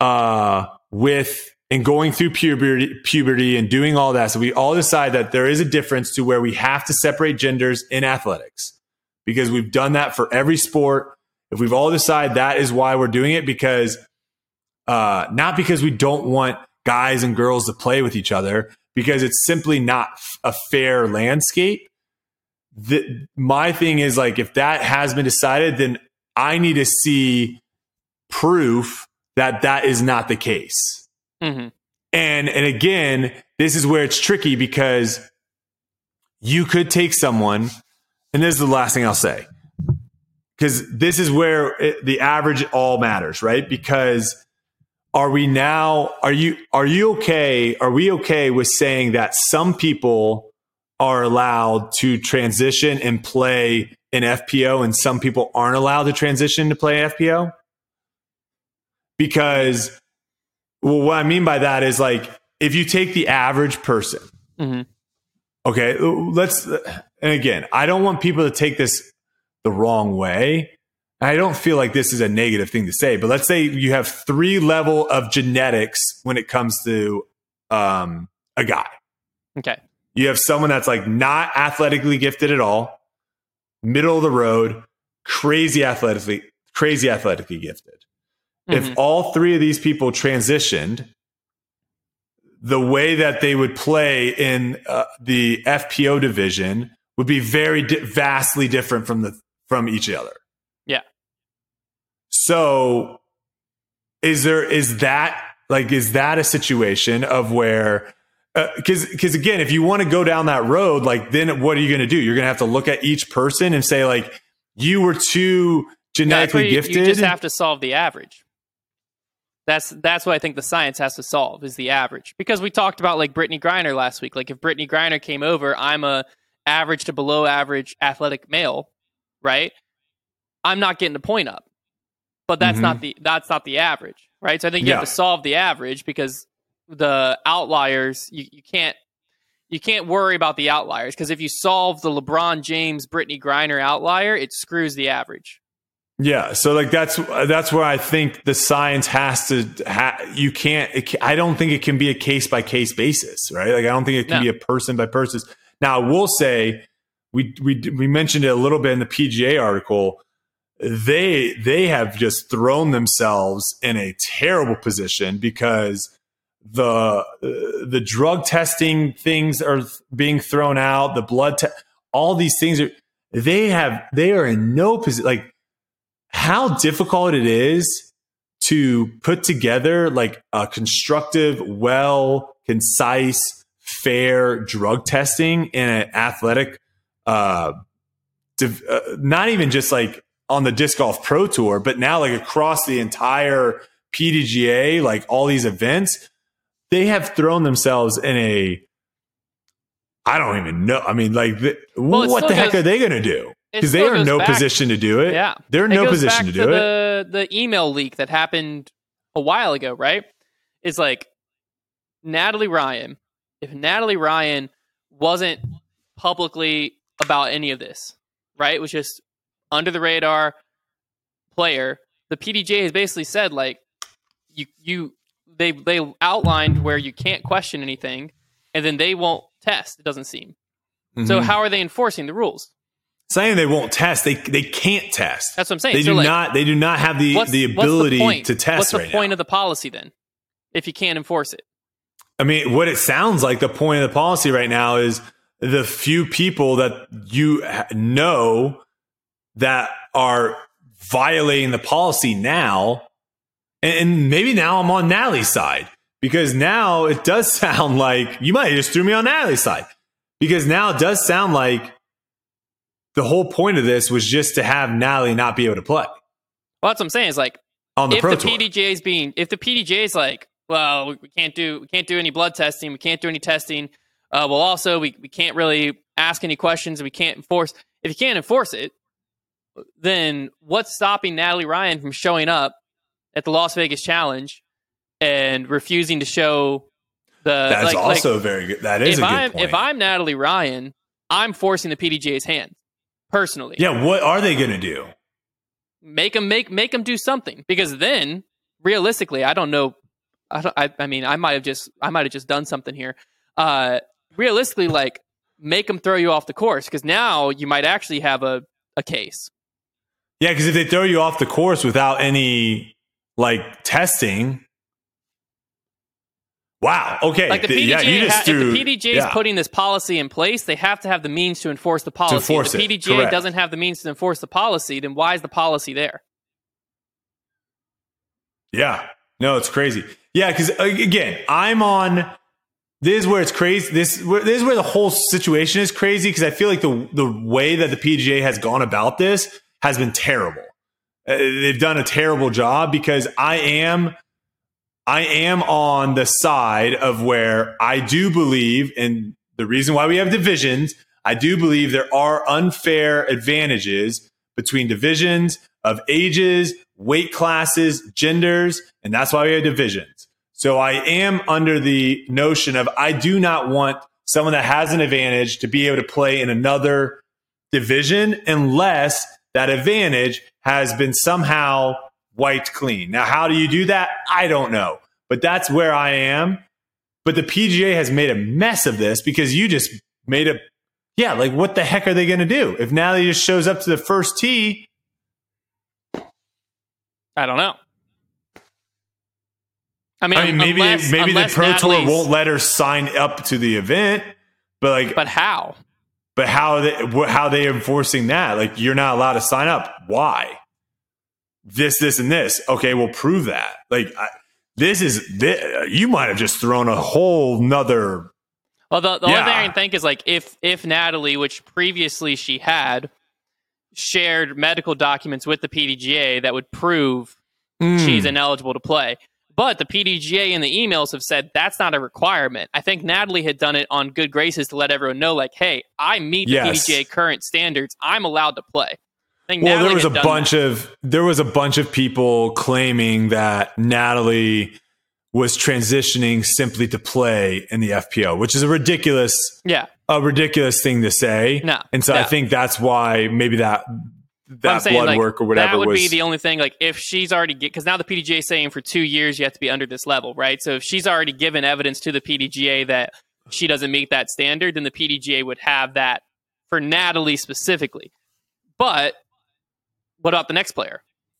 uh, with and going through puberty, puberty and doing all that. So we all decide that there is a difference to where we have to separate genders in athletics, because we've done that for every sport. If we've all decided that is why we're doing it, because uh, not because we don't want guys and girls to play with each other, because it's simply not a fair landscape. The, my thing is, like, if that has been decided, then I need to see proof that that is not the case. Mm-hmm. And and again, this is where it's tricky, because you could take someone, and this is the last thing I'll say, because this is where it, the average all matters, right? Because are we now, are you, are you okay? Are we okay with saying that some people are allowed to transition and play an F P O and some people aren't allowed to transition to play F P O? Because, well, what I mean by that is, like, if you take the average person, mm-hmm. okay, let's, and again, I don't want people to take this the wrong way. I don't feel like this is a negative thing to say, but let's say you have three level of genetics when it comes to um, a guy. Okay. You have someone that's like not athletically gifted at all, middle of the road, crazy athletically, crazy athletically gifted. Mm-hmm. If all three of these people transitioned, the way that they would play in uh, the F P O division would be very di- vastly different from the from each other. Yeah. So, is there is that like is that a situation of where because uh, because again, if you want to go down that road, like then what are you going to do? You're going to have to look at each person and say like you were too genetically no, gifted. You just have to solve the average. That's that's what I think the science has to solve is the average. Because we talked about like Brittany Griner last week. Like if Brittany Griner came over, I'm a average to below average athletic male, right? I'm not getting the point up. But that's mm-hmm. not the that's not the average, right? So I think you yeah. have to solve the average because the outliers you, you can't you can't worry about the outliers because if you solve the LeBron James Brittany Griner outlier, it screws the average. Yeah, so like that's that's where I think the science has to. Ha- you can't. It, I don't think it can be a case by case basis, right? Like I don't think it can no. be a person by person. Now, I will say we we we mentioned it a little bit in the P G A article. They they have just thrown themselves in a terrible position because the uh, the drug testing things are being thrown out. The blood te- all these things are. They have. They are in no position. Like. How difficult it is to put together like a constructive, well, concise, fair drug testing in an athletic, uh, div- uh, not even just like on the Disc Golf Pro Tour, but now like across the entire P D G A, like all these events, they have thrown themselves in a, I don't even know. I mean, like, the, well, what the heck goes- are they going to do? Because they are in no back, position to do it. Yeah. They're in it no goes position back to do to it. The, the email leak that happened a while ago, right? It's like Natalie Ryan. If Natalie Ryan wasn't publicly about any of this, right? It was just under the radar player. The P D G A has basically said, like, you, you, they, they outlined where you can't question anything, and then they won't test. It doesn't seem. Mm-hmm. So how are they enforcing the rules? Saying they won't test, they they can't test. That's what I'm saying. They so do like, not. They do not have the, the ability the to test. What's the right point now. of the policy then, if you can't enforce it? I mean, what it sounds like the point of the policy right now is the few people that you know that are violating the policy now, and maybe now I'm on Natalie's side because now it does sound like you might have just threw me on Natalie's side because now it does sound like. The whole point of this was just to have Natalie not be able to play. Well, that's what I'm saying. Is like on the if Pro the Tour. P D G A is being, if the P D G A is like, well, we can't do, we can't do any blood testing, we can't do any testing. Uh, well, also we we can't really ask any questions, and we can't enforce. If you can't enforce it, then what's stopping Natalie Ryan from showing up at the Las Vegas Challenge and refusing to show the? That's like, also like, very good. That is if a good I'm, point. If I'm Natalie Ryan, I'm forcing the P D G A's hand. Personally, yeah. What are they going to do? Make them make make them do something because then, realistically, I don't know. I don't, I, I mean, I might have just I might have just done something here. Uh, realistically, like make them throw you off the course because now you might actually have a, a case. Yeah, because if they throw you off the course without any like testing. Wow. Okay. Like the P D G A, yeah, you just ha- threw, if the P D G A is yeah. putting this policy in place, they have to have the means to enforce the policy. Enforce if the P D G A doesn't have the means to enforce the policy, then why is the policy there? Yeah. No, it's crazy. Yeah, because again, I'm on. This is where it's crazy. This this is where the whole situation is crazy because I feel like the the way that the P D G A has gone about this has been terrible. Uh, they've done a terrible job because I am. I am on the side of where I do believe, and the reason why we have divisions, I do believe there are unfair advantages between divisions of ages, weight classes, genders, and that's why we have divisions. So I am under the notion of I do not want someone that has an advantage to be able to play in another division unless that advantage has been somehow wiped clean. Now, how do you do that? I don't know. But that's where I am. But the P G A has made a mess of this because you just made a, yeah, like what the heck are they going to do? If Natalie just shows up to the first tee. I don't know. I mean, I mean maybe unless, maybe unless the Pro Natalie's, Tour won't let her sign up to the event, but like, but how? But how are they, how are they enforcing that? Like, you're not allowed to sign up. Why? This, this, and this. Okay, we'll prove that. Like, I, this is this, you might have just thrown a whole nother. Well, the, the yeah. only thing I can think is like if if Natalie, which previously she had, shared medical documents with the P D G A that would prove mm. she's ineligible to play. But the P D G A and the emails have said that's not a requirement. I think Natalie had done it on good graces to let everyone know, like, hey, I meet the yes. P D G A current standards. I'm allowed to play. I think well, Natalie there was a bunch that. of there was a bunch of people claiming that Natalie was transitioning simply to play in the F P O, which is a ridiculous, yeah, a ridiculous thing to say. No, and so yeah. I think that's why maybe that. that saying, blood like, work or whatever that would was, be the only thing. Like if she's already get because now the P D G A is saying for two years you have to be under this level, right? So if she's already given evidence to the P D G A that she doesn't meet that standard, then the P D G A would have that for Natalie specifically. But what about the next player?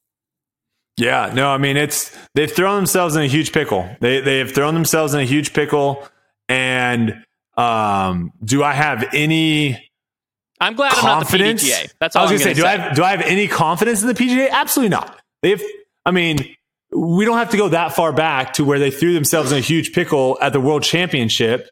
Yeah, no, I mean it's they've thrown themselves in a huge pickle. They they have thrown themselves in a huge pickle, and um, do I have any? I'm glad confidence? I'm not the P D G A. That's all I was I'm going to say. Do I have, do I have any confidence in the P D G A? Absolutely not. They've. I mean, we don't have to go that far back to where they threw themselves in a huge pickle at the World Championship.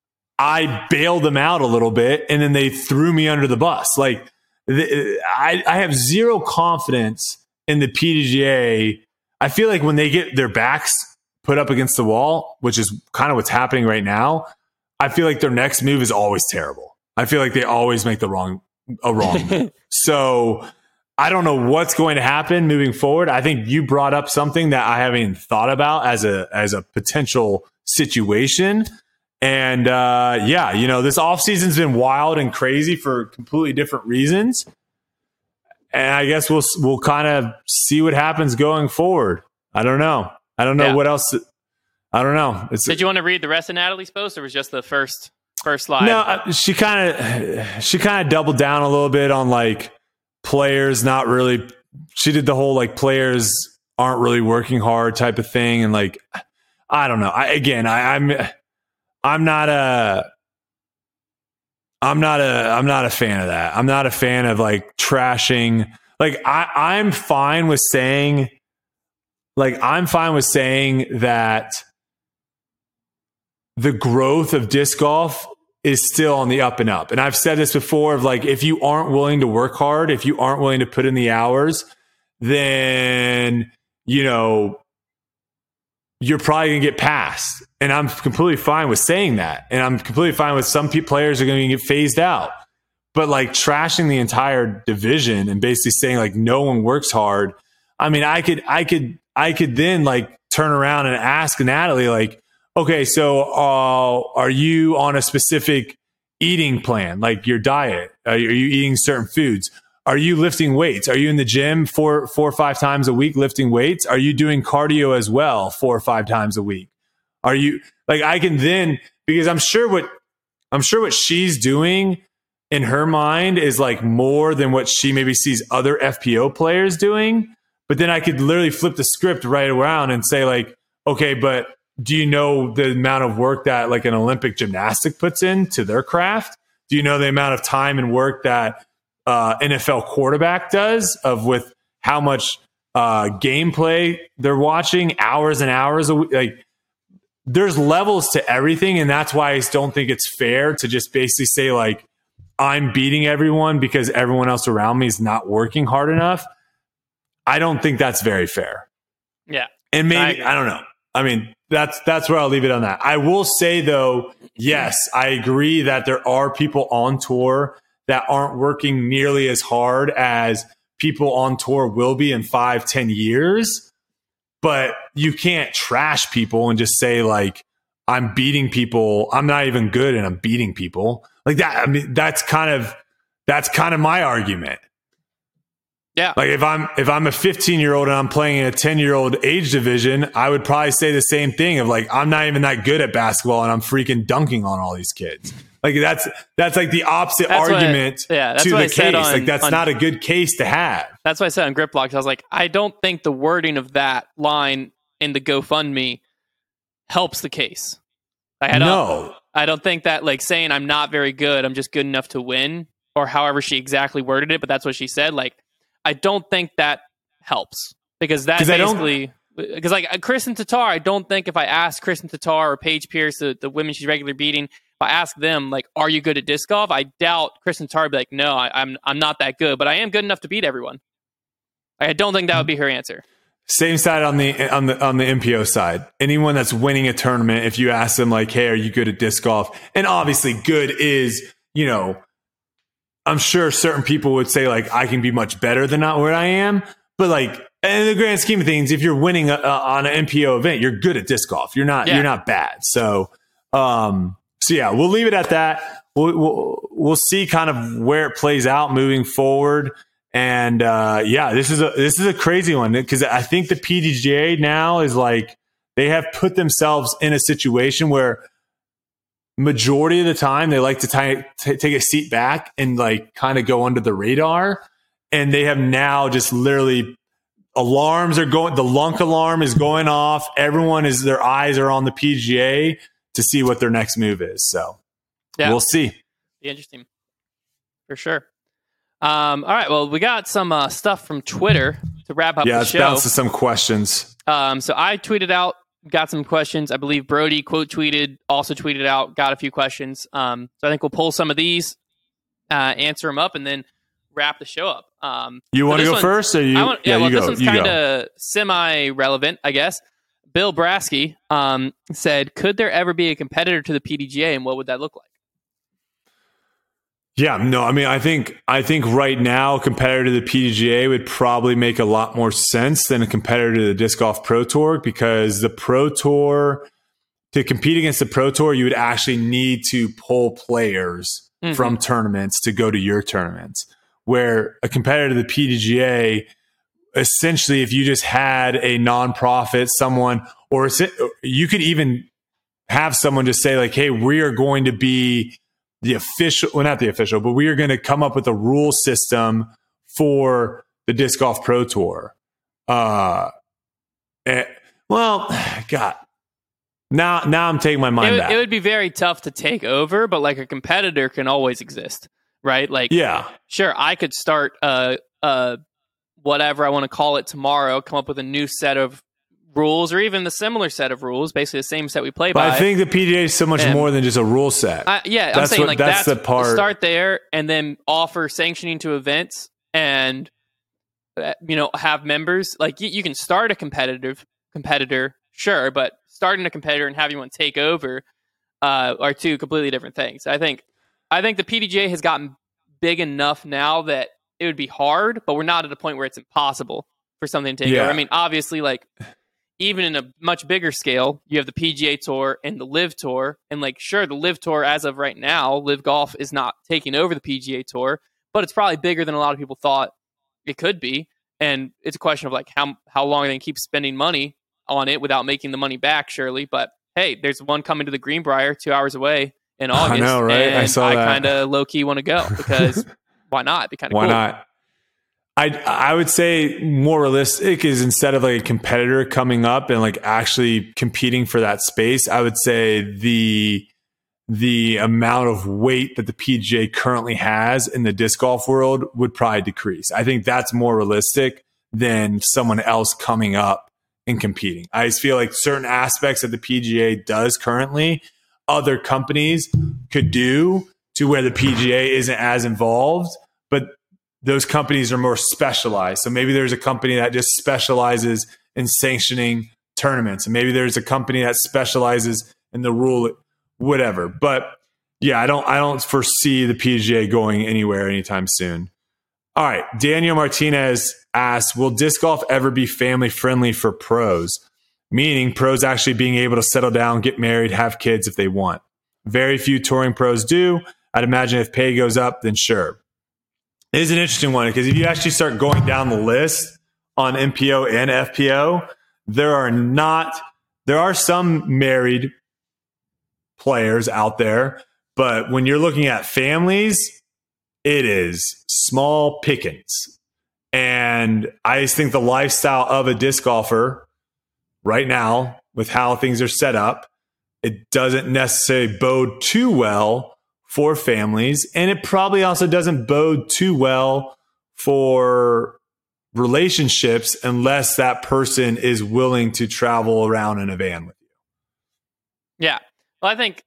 I bailed them out a little bit, and then they threw me under the bus. Like the, I, I have zero confidence in the P D G A. I feel like when they get their backs put up against the wall, which is kind of what's happening right now, I feel like their next move is always terrible. I feel like they always make the wrong a wrong move. So I don't know what's going to happen moving forward. I think you brought up something that I haven't even thought about as a as a potential situation. And uh, yeah, you know, this offseason's been wild and crazy for completely different reasons. And I guess we'll we'll kind of see what happens going forward. I don't know. I don't know yeah. what else. I don't know. It's, Did you want to read the rest of Natalie's post, or was just the first? First slide. No, she kind of she kind of doubled down a little bit on like players not really. She did the whole like players aren't really working hard type of thing, and like I don't know. I, again, I, I'm I'm not a I'm not a I'm not a fan of that. I'm not a fan of like trashing. Like I I'm fine with saying like I'm fine with saying that the growth of disc golf is still on the up and up. And I've said this before of like, if you aren't willing to work hard, if you aren't willing to put in the hours, then, you know, you're probably going to get passed. And I'm completely fine with saying that. And I'm completely fine with some pe- players are going to get phased out. But like trashing the entire division and basically saying like no one works hard. I mean, I could, I could, I could then like turn around and ask Natalie like, okay, so uh, are you on a specific eating plan, like your diet? Are you, are you eating certain foods? Are you lifting weights? Are you in the gym four, four or five times a week lifting weights? Are you doing cardio as well four or five times a week? Are you like I can then because I'm sure what I'm sure what she's doing in her mind is like more than what she maybe sees other F P O players doing. But then I could literally flip the script right around and say like, okay, but do you know the amount of work that like an Olympic gymnastic puts into their craft? Do you know the amount of time and work that uh, N F L quarterback does of with how much uh, gameplay they're watching, hours and hours a week? Like, there's levels to everything, and that's why I just don't think it's fair to just basically say like I'm beating everyone because everyone else around me is not working hard enough. I don't think that's very fair. Yeah, and maybe I, I don't know. I mean, that's that's where I'll leave it on that. I will say, though, yes, I agree that there are people on tour that aren't working nearly as hard as people on tour will be in five, ten years. But you can't trash people and just say, like, I'm beating people. I'm not even good and I'm beating people. Like that. I mean, that's kind of that's kind of my argument. Yeah. Like if I'm if I'm a fifteen year old and I'm playing in a ten year old age division, I would probably say the same thing of like, I'm not even that good at basketball and I'm freaking dunking on all these kids. Like that's that's like the opposite that's argument what, yeah, that's to what the I case. said on, like that's on, not a good case to have. That's why I said on Grip Blocks, I was like, I don't think the wording of that line in the GoFundMe helps the case. Like, I don't, no. I don't think that like saying I'm not very good, I'm just good enough to win, or however she exactly worded it, but that's what she said. Like, I don't think that helps because that basically because like Kristen Tatar, I don't think if I ask Kristen Tatar or Paige Pierce, the, the women she's regularly beating, if I ask them like, are you good at disc golf? I doubt Kristen Tatar would be like, no, I, I'm I'm not that good, but I am good enough to beat everyone. I don't think that would be her answer. Same side on the on the on the M P O side. Anyone that's winning a tournament, if you ask them like, hey, are you good at disc golf? And obviously good is, you know, I'm sure certain people would say like I can be much better than not where I am, but like in the grand scheme of things, if you're winning a, a, on an M P O event, you're good at disc golf. You're not yeah. you're not bad. So um so yeah, we'll leave it at that. We'll we'll, we'll see kind of where it plays out moving forward. And uh yeah, this is a this is a crazy one because I think the P D G A now is like they have put themselves in a situation where majority of the time they like to t- t- take a seat back and like kind of go under the radar, and they have now just literally alarms are going, the Lunk alarm is going off, everyone is, their eyes are on the P G A to see what their next move is. So yeah, we'll see. Be interesting for sure. Um all right, well, we got some uh, stuff from Twitter to wrap up yeah, the show. Yeah, let's bounce to some questions. Um so I tweeted out, got some questions. I believe Brody quote tweeted, also tweeted out, got a few questions. Um, so I think we'll pull some of these, uh, answer them up, and then wrap the show up. Um, you want to go one, first, or you? I want, yeah, yeah, well, you this go. one's kind of semi-relevant, I guess. Bill Brasky um, said, "Could there ever be a competitor to the P D G A, and what would that look like?" Yeah, no, I mean, I think I think right now, a competitor to the P D G A would probably make a lot more sense than a competitor to the Disc Golf Pro Tour, because the Pro Tour, to compete against the Pro Tour, you would actually need to pull players mm-hmm. from tournaments to go to your tournaments. Where a competitor to the P D G A, essentially, if you just had a nonprofit, someone, or you could even have someone just say like, hey, we are going to be the official, well, not the official, but we are going to come up with a rule system for the Disc Golf Pro Tour. Uh, and, well, God, now, now I'm taking my mind it, back. It would be very tough to take over, but like a competitor can always exist, right? Like, yeah, sure, I could start a, a whatever I want to call it tomorrow, come up with a new set of rules, or even the similar set of rules, basically the same set we play but by. I think the P D A is so much and, more than just a rule set. Uh, yeah, that's I'm saying what, like that's, that's the part. Start there, and then offer sanctioning to events, and uh, you know, have members. Like you, you can start a competitive competitor, sure, but starting a competitor and having one take over uh, are two completely different things. I think. I think the P D G A has gotten big enough now that it would be hard, but we're not at a point where it's impossible for something to take yeah. over. I mean, obviously, like. Even in a much bigger scale, you have the P G A Tour and the Live Tour. And, like, sure, the Live Tour, as of right now, Live Golf is not taking over the P G A Tour, but it's probably bigger than a lot of people thought it could be. And it's a question of, like, how how long they can keep spending money on it without making the money back, surely. But, hey, there's one coming to the Greenbrier two hours away in August. I know, right? And I saw I that. kind of low-key want to go because why not? It'd be kind of cool. Why not? I I would say more realistic is instead of like a competitor coming up and like actually competing for that space, I would say the the amount of weight that the P G A currently has in the disc golf world would probably decrease. I think that's more realistic than someone else coming up and competing. I just feel like certain aspects that the P G A does currently, other companies could do to where the P G A isn't as involved, but those companies are more specialized. So maybe there's a company that just specializes in sanctioning tournaments. And maybe there's a company that specializes in the rule, whatever. But yeah, I don't I don't foresee the P G A going anywhere anytime soon. All right. Daniel Martinez asks, will disc golf ever be family friendly for pros? Meaning pros actually being able to settle down, get married, have kids if they want. Very few touring pros do. I'd imagine if pay goes up, then sure. It is an interesting one because if you actually start going down the list on M P O and F P O, there are not, there are some married players out there, but when you're looking at families, it is small pickings. And I just think the lifestyle of a disc golfer right now, with how things are set up, it doesn't necessarily bode too well for families. And it probably also doesn't bode too well for relationships unless that person is willing to travel around in a van with you. Yeah. Well, I think,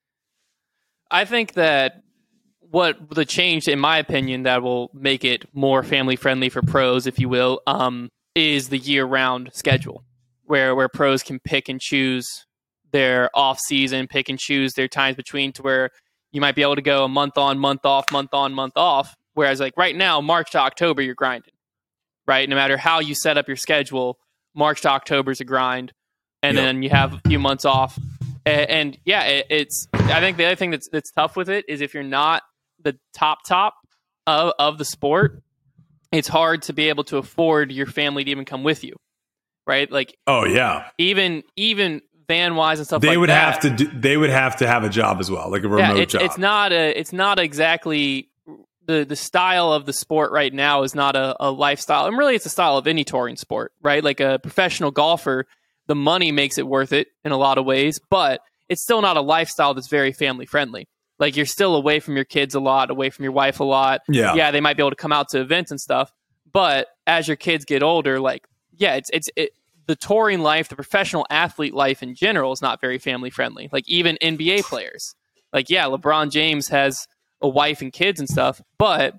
I think that what the change, in my opinion, that will make it more family friendly for pros, if you will, um, is the year round schedule where, where pros can pick and choose their off season, pick and choose their times between, to where you might be able to go a month on, month off, month on, month off. Whereas like right now, March to October, you're grinding, right? No matter how you set up your schedule, March to October is a grind. And yep. then you have a few months off. And, and yeah, it, it's, I think the other thing that's, that's tough with it is if you're not the top, top of, of the sport, it's hard to be able to afford your family to even come with you. Right. Like, oh yeah. Even, even, van wise and stuff they like would that. have to do, they would have to have a job as well, like a remote yeah, it's, job. It's not a it's not exactly the the style of the sport right now is not a, a lifestyle. And really it's a style of any touring sport, right? Like a professional golfer, the money makes it worth it in a lot of ways, but it's still not a lifestyle that's very family friendly. Like you're still away from your kids a lot, away from your wife a lot. Yeah. Yeah, they might be able to come out to events and stuff, but as your kids get older, like yeah, it's it's it the touring life, the professional athlete life in general is not very family friendly. Like even N B A players, like, yeah, LeBron James has a wife and kids and stuff, but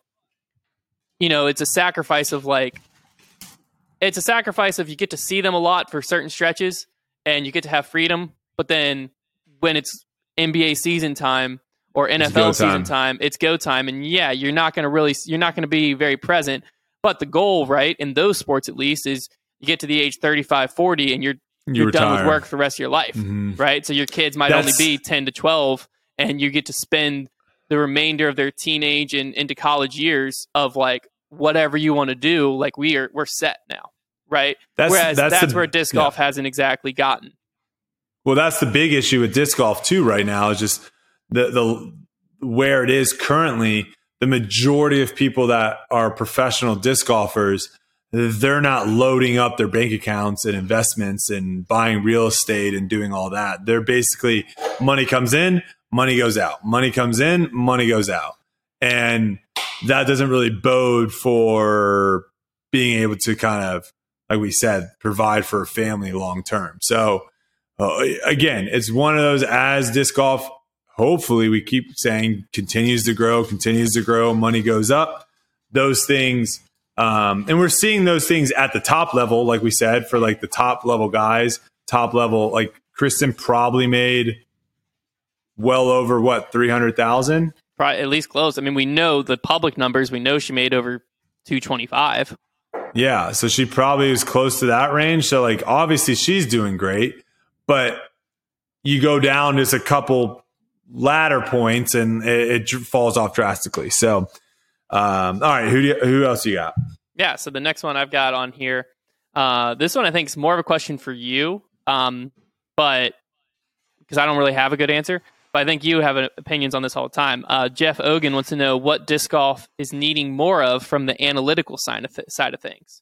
you know, it's a sacrifice of like, it's a sacrifice of you get to see them a lot for certain stretches and you get to have freedom. But then when it's N B A season time or N F L season time, it's go time. And yeah, you're not going to really, you're not going to be very present, but the goal, right, in those sports at least, is you get to the age thirty-five, forty and you're you're, you're done with work for the rest of your life, mm-hmm. right? So your kids might That's... only be ten to twelve and you get to spend the remainder of their teenage and into college years of like whatever you want to do. Like we are, we're set now, right? That's, Whereas that's, that's the, where disc golf yeah. hasn't exactly gotten. Well, that's the big issue with disc golf too right now is just the, the where it is currently, the majority of people that are professional disc golfers, they're not loading up their bank accounts and investments and buying real estate and doing all that. They're basically money comes in, money goes out, money comes in, money goes out. And that doesn't really bode for being able to kind of, like we said, provide for a family long term. So uh, again, it's one of those, as disc golf, hopefully we keep saying continues to grow, continues to grow, money goes up. Those things, um, and we're seeing those things at the top level, like we said, for like the top level guys, top level, like Kristen probably made well over what, three hundred thousand? Probably at least close. I mean, we know the public numbers. We know she made over two twenty-five. Yeah, so she probably was close to that range. So like, obviously she's doing great, but you go down just a couple ladder points and it, it falls off drastically. So, um, all right, who do you, who else you got? Yeah, so the next one I've got on here, uh, this one I think is more of a question for you, um, but because I don't really have a good answer. But I think you have opinions on this all the time. Uh, Jeff Ogan wants to know what disc golf is needing more of from the analytical side of, th- side of things.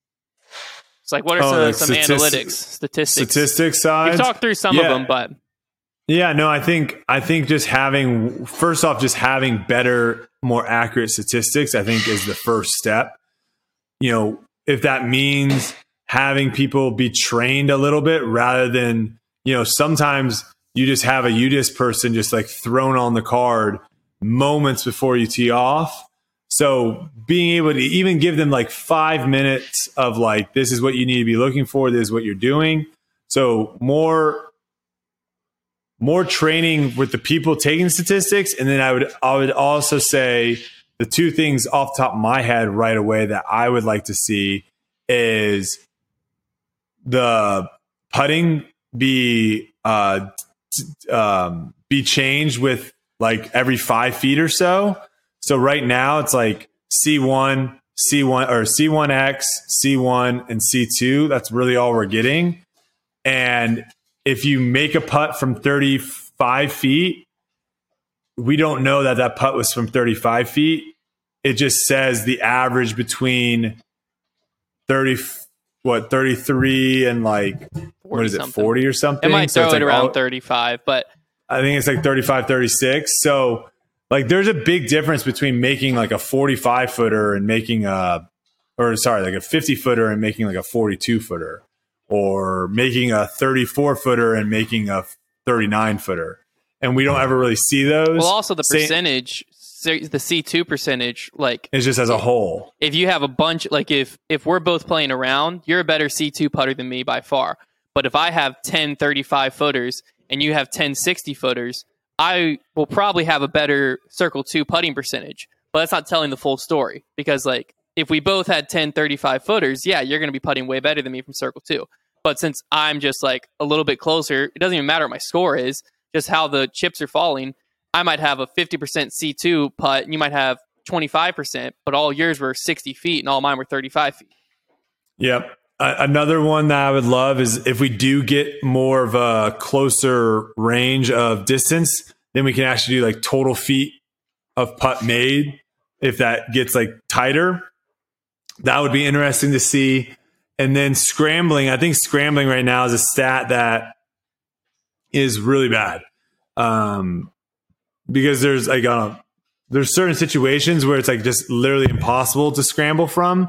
It's like, what are oh, some, like some statistic, analytics, statistics? Statistics side? We've talked through some yeah. of them, but... Yeah, no, I think I think just having, first off, just having better, more accurate statistics, I think is the first step. You know, if that means having people be trained a little bit rather than, you know, sometimes you just have a U D I S person just like thrown on the card moments before you tee off. So being able to even give them like five minutes of like, this is what you need to be looking for. This is what you're doing. So more... More training with the people taking statistics. And then I would I would also say the two things off the top of my head right away that I would like to see is the putting be uh, um, be changed with like every five feet or so. So right now it's like C one, C one or C one X, C one, and C two. That's really all we're getting. And if you make a putt from thirty-five feet, we don't know that that putt was from thirty-five feet. It just says the average between thirty, what, thirty-three and like, what is it, something. forty or something? It might so throw it's it like around all, thirty-five, but I think it's like thirty-five, thirty-six. So like there's a big difference between making like a forty-five footer and making a, or sorry, like a fifty footer and making like a forty-two footer, or making a thirty-four footer and making a thirty-nine footer. And we don't ever really see those. Well, also the Say, percentage, the C two percentage, like it's just as a whole. If you have a bunch, like if if we're both playing around, you're a better C two putter than me by far. But if I have ten thirty-five footers and you have ten sixty footers, I will probably have a better circle two putting percentage. But that's not telling the full story, because like if we both had ten thirty-five footers, yeah, you're going to be putting way better than me from circle two. But since I'm just like a little bit closer, it doesn't even matter what my score is, just how the chips are falling. I might have a fifty percent C two putt, and you might have twenty-five percent, but all yours were sixty feet, and all mine were thirty-five feet. Yep. Uh, another one that I would love is if we do get more of a closer range of distance, then we can actually do like total feet of putt made. If that gets like tighter, that would be interesting to see. And then scrambling, I think scrambling right now is a stat that is really bad. Um, because there's like, I don't know, there's certain situations where it's like just literally impossible to scramble from.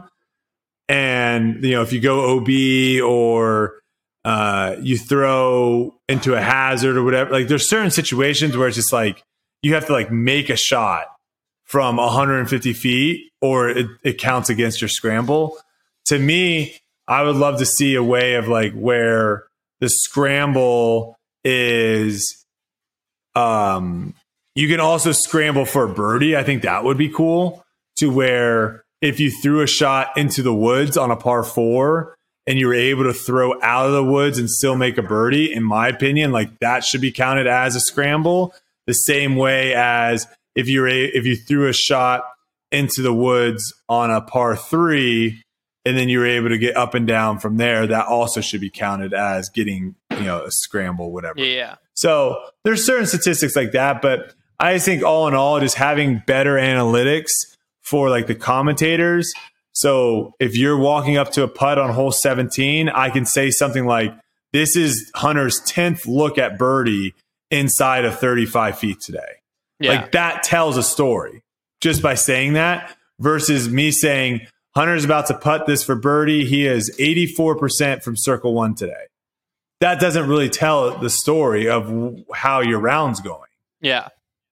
And, you know, if you go O B or uh, you throw into a hazard or whatever, like there's certain situations where it's just like you have to like make a shot from one hundred fifty feet or it, it counts against your scramble. To me, I would love to see a way of like where the scramble is, um, you can also scramble for a birdie. I think that would be cool, to where if you threw a shot into the woods on a par four and you were able to throw out of the woods and still make a birdie, in my opinion, like that should be counted as a scramble. The same way as if you were a, if you threw a shot into the woods on a par three and then you were able to get up and down from there, that also should be counted as getting, you know, a scramble, whatever. Yeah. So there's certain statistics like that, but I think all in all, just having better analytics for like the commentators. So if you're walking up to a putt on hole seventeen, I can say something like, this is Hunter's tenth look at birdie inside of thirty-five feet today. Yeah. Like that tells a story just by saying that, versus me saying Hunter's about to putt this for birdie. He is eighty-four percent from circle one today. That doesn't really tell the story of how your round's going. Yeah.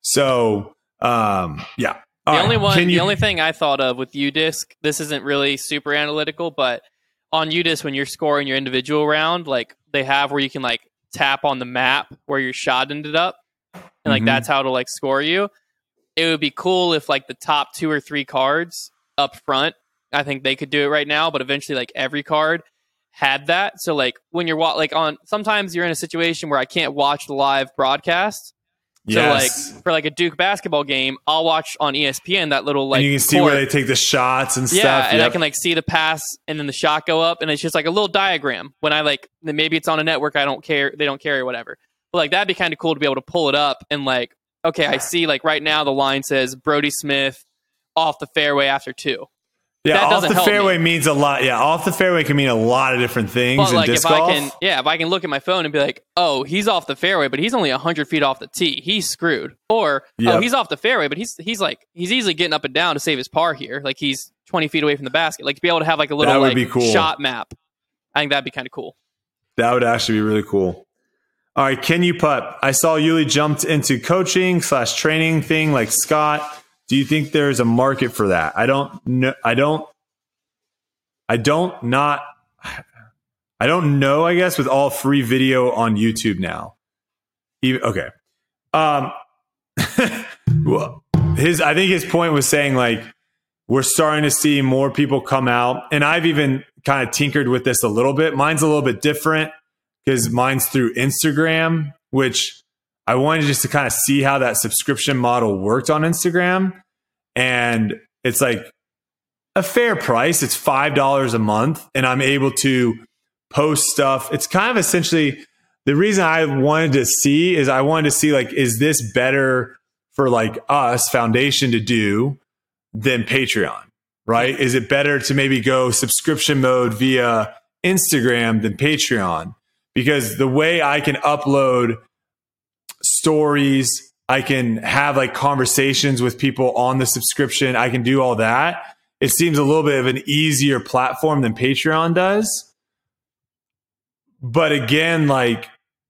So, um, yeah. The All only right. one, you, the only thing I thought of with U DISC, this isn't really super analytical, but on U DISC, when you're scoring your individual round, like they have where you can like tap on the map where your shot ended up, and like mm-hmm. that's how to like score you. It would be cool if like the top two or three cards up front, I think they could do it right now, but eventually like every card had that. So like when you're wa- like on, sometimes you're in a situation where I can't watch the live broadcast. So yes. like for like a Duke basketball game, I'll watch on E S P N that little like and you can see court. where they take the shots and yeah, stuff. and yep. I can like see the pass and then the shot go up, and it's just like a little diagram. When I like maybe it's on a network, I don't care, they don't carry or whatever. But like that'd be kind of cool to be able to pull it up and like, okay, I see like right now the line says Brodie Smith off the fairway after two. Yeah, that off the fairway me. means a lot. Yeah, off the fairway can mean a lot of different things but in like disc if golf. I can, yeah, if I can look at my phone and be like, oh, he's off the fairway, but he's only a hundred feet off the tee, he's screwed. Or yep. oh, he's off the fairway, but he's he's like he's easily getting up and down to save his par here. Like he's twenty feet away from the basket. Like to be able to have like a little that would like be cool. shot map. I think that'd be kind of cool. That would actually be really cool. All right, can you putt? I saw Yuli jumped into coaching slash training thing like Scott. Do you think there's a market for that? I don't know. I don't. I don't not. I don't know. I guess with all free video on YouTube now. Even, okay. Um. well, his. I think his point was saying like we're starting to see more people come out, and I've even kind of tinkered with this a little bit. Mine's a little bit different because mine's through Instagram, which I wanted just to kind of see how that subscription model worked on Instagram. And it's like a fair price. It's five dollars a month, and I'm able to post stuff. It's kind of essentially the reason I wanted to see is I wanted to see like, is this better for like us foundation to do than Patreon, right? Is it better to maybe go subscription mode via Instagram than Patreon? Because the way I can upload stories, I can have like conversations with people on the subscription, I can do all that. It seems a little bit of an easier platform than Patreon does. But again, like,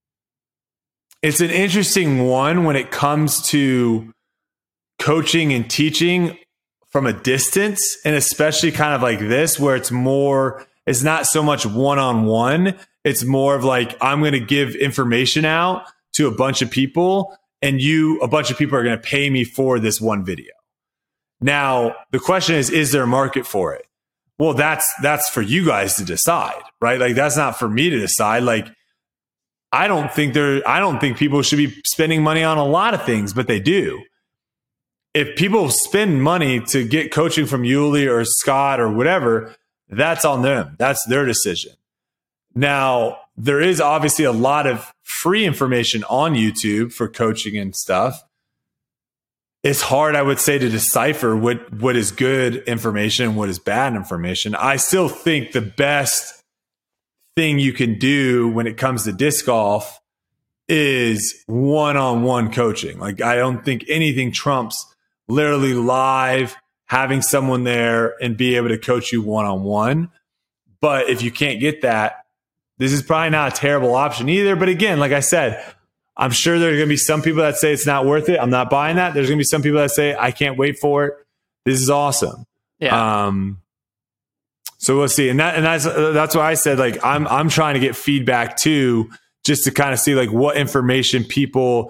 it's an interesting one when it comes to coaching and teaching from a distance, and especially kind of like this, where it's more, it's not so much one-on-one. It's more of like, I'm going to give information out to a bunch of people, and you, a bunch of people are going to pay me for this one video. Now, the question is, is there a market for it? Well, that's, that's for you guys to decide, right? Like, that's not for me to decide. Like, I don't think there, I don't think people should be spending money on a lot of things, but they do. If people spend money to get coaching from Yuli or Scott or whatever, that's on them. That's their decision. Now, there is obviously a lot of free information on YouTube for coaching and stuff. It's hard, I would say, to decipher what, what is good information and what is bad information. I still think the best thing you can do when it comes to disc golf is one-on-one coaching. Like, I don't think anything trumps literally live, having someone there and be able to coach you one-on-one. But if you can't get that, this is probably not a terrible option either. But again, like I said, I'm sure there are going to be some people that say it's not worth it. I'm not buying that. There's going to be some people that say, I can't wait for it. This is awesome. Yeah. Um, so we'll see. And that, and that's, that's why I said, like, I'm, I'm trying to get feedback too, just to kind of see like what information people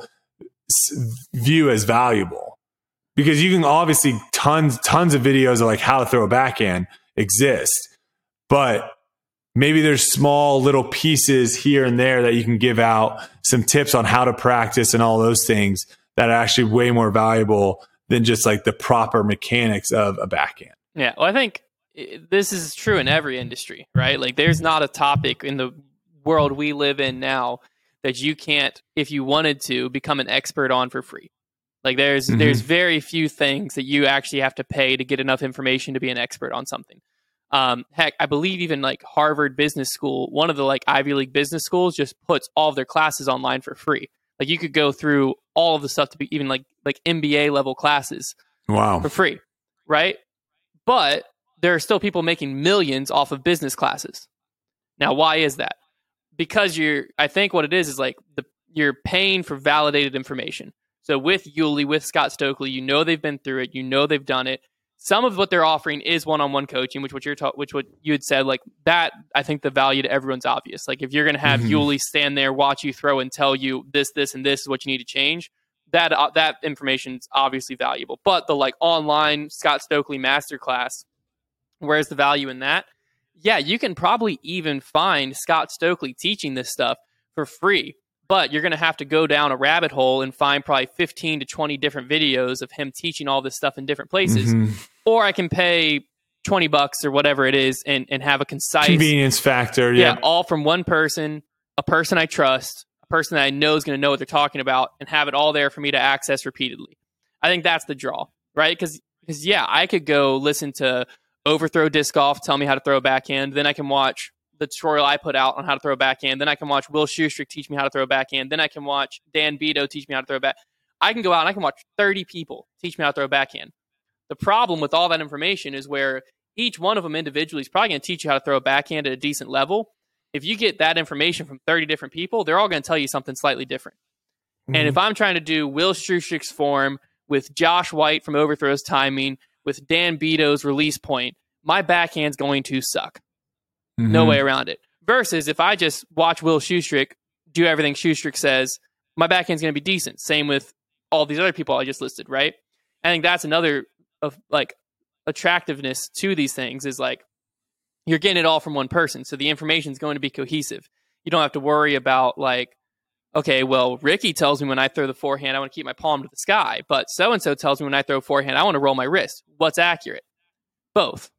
view as valuable, because you can obviously tons, tons of videos of like how to throw a backhand exist, but maybe there's small little pieces here and there that you can give out, some tips on how to practice and all those things that are actually way more valuable than just like the proper mechanics of a backhand. Yeah. Well, I think this is true in every industry, right? Like, there's not a topic in the world we live in now that you can't, if you wanted to, become an expert on for free. Like, there's, mm-hmm. there's very few things that you actually have to pay to get enough information to be an expert on something. Um, heck, I believe even like Harvard Business School, one of the like Ivy League business schools, just puts all of their classes online for free. Like, you could go through all of the stuff to be even like like M B A level classes, wow, for free, right? But there are still people making millions off of business classes. Now, why is that? Because you're, I think what it is is like the you're paying for validated information. So with Yuli, with Scott Stokely, you know they've been through it, you know they've done it. Some of what they're offering is one-on-one coaching, which what you're ta- which what you had said, like that. I think the value to everyone's obvious. Like, if you're going to have mm-hmm. Yuli stand there, watch you throw, and tell you this, this, and this is what you need to change, that uh, that information is obviously valuable. But the like online Scott Stokely masterclass, where's the value in that? Yeah, you can probably even find Scott Stokely teaching this stuff for free. But you're going to have to go down a rabbit hole and find probably fifteen to twenty different videos of him teaching all this stuff in different places. Mm-hmm. Or I can pay twenty bucks or whatever it is and, and have a concise convenience factor. Yeah. yeah, all from one person, a person I trust, a person that I know is going to know what they're talking about, and have it all there for me to access repeatedly. I think that's the draw, right? Because, because yeah, I could go listen to Overthrow Disc Golf, tell me how to throw a backhand. Then I can watch the tutorial I put out on how to throw a backhand. Then I can watch Will Schustrick teach me how to throw a backhand. Then I can watch Dan Beto teach me how to throw a back. I can go out and I can watch thirty people teach me how to throw a backhand. The problem with all that information is where each one of them individually is probably going to teach you how to throw a backhand at a decent level. If you get that information from thirty different people, they're all going to tell you something slightly different. Mm-hmm. And if I'm trying to do Will Schustrick's form with Josh White from Overthrow's timing, with Dan Beto's release point, my backhand's going to suck. Mm-hmm. No way around it. Versus if I just watch Will Schustrick do everything Schustrick says, my backhand's going to be decent. Same with all these other people I just listed, right? I think that's another of like attractiveness to these things is like you're getting it all from one person. So the information is going to be cohesive. You don't have to worry about like, okay, well, Ricky tells me when I throw the forehand, I want to keep my palm to the sky. But so-and-so tells me when I throw forehand, I want to roll my wrist. What's accurate? Both.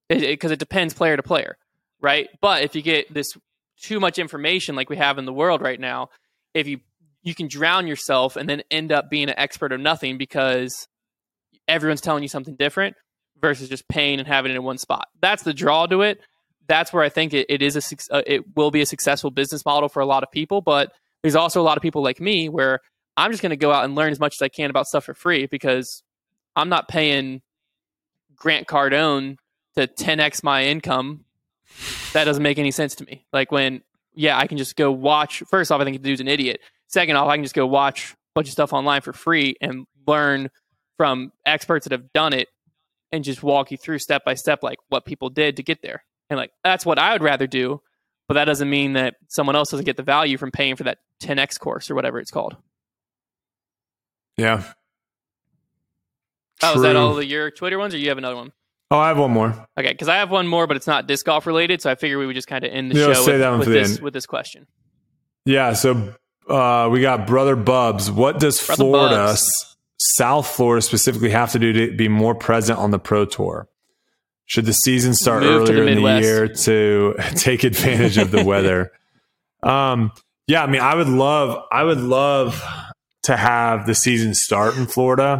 because it, it, it depends player to player, right? But if you get this too much information like we have in the world right now, if you you can drown yourself and then end up being an expert of nothing because everyone's telling you something different versus just paying and having it in one spot. That's the draw to it. That's where I think it, it is a uh, it will be a successful business model for a lot of people. But there's also a lot of people like me where I'm just going to go out and learn as much as I can about stuff for free because I'm not paying Grant Cardone to ten x my income. That doesn't make any sense to me. Like when, yeah, I can just go watch. First off, I think the dude's an idiot. Second off, I can just go watch a bunch of stuff online for free and learn from experts that have done it and just walk you through step by step, like what people did to get there. And like, that's what I would rather do. But that doesn't mean that someone else doesn't get the value from paying for that ten x course or whatever it's called. Yeah. Oh, True. Is that all of your Twitter ones or you have another one? Oh, I have one more. Okay, because I have one more, but it's not disc golf related, so I figured we would just kind of end the yeah, show say with, that one with, for this, the with this question. Yeah, so uh, we got Brother Bubs. What does Brother Florida, Bubs. South Florida specifically, have to do to be more present on the Pro Tour? Should the season start Move earlier the in the year to take advantage of the weather? Um, yeah, I mean, I would love, I would love to have the season start in Florida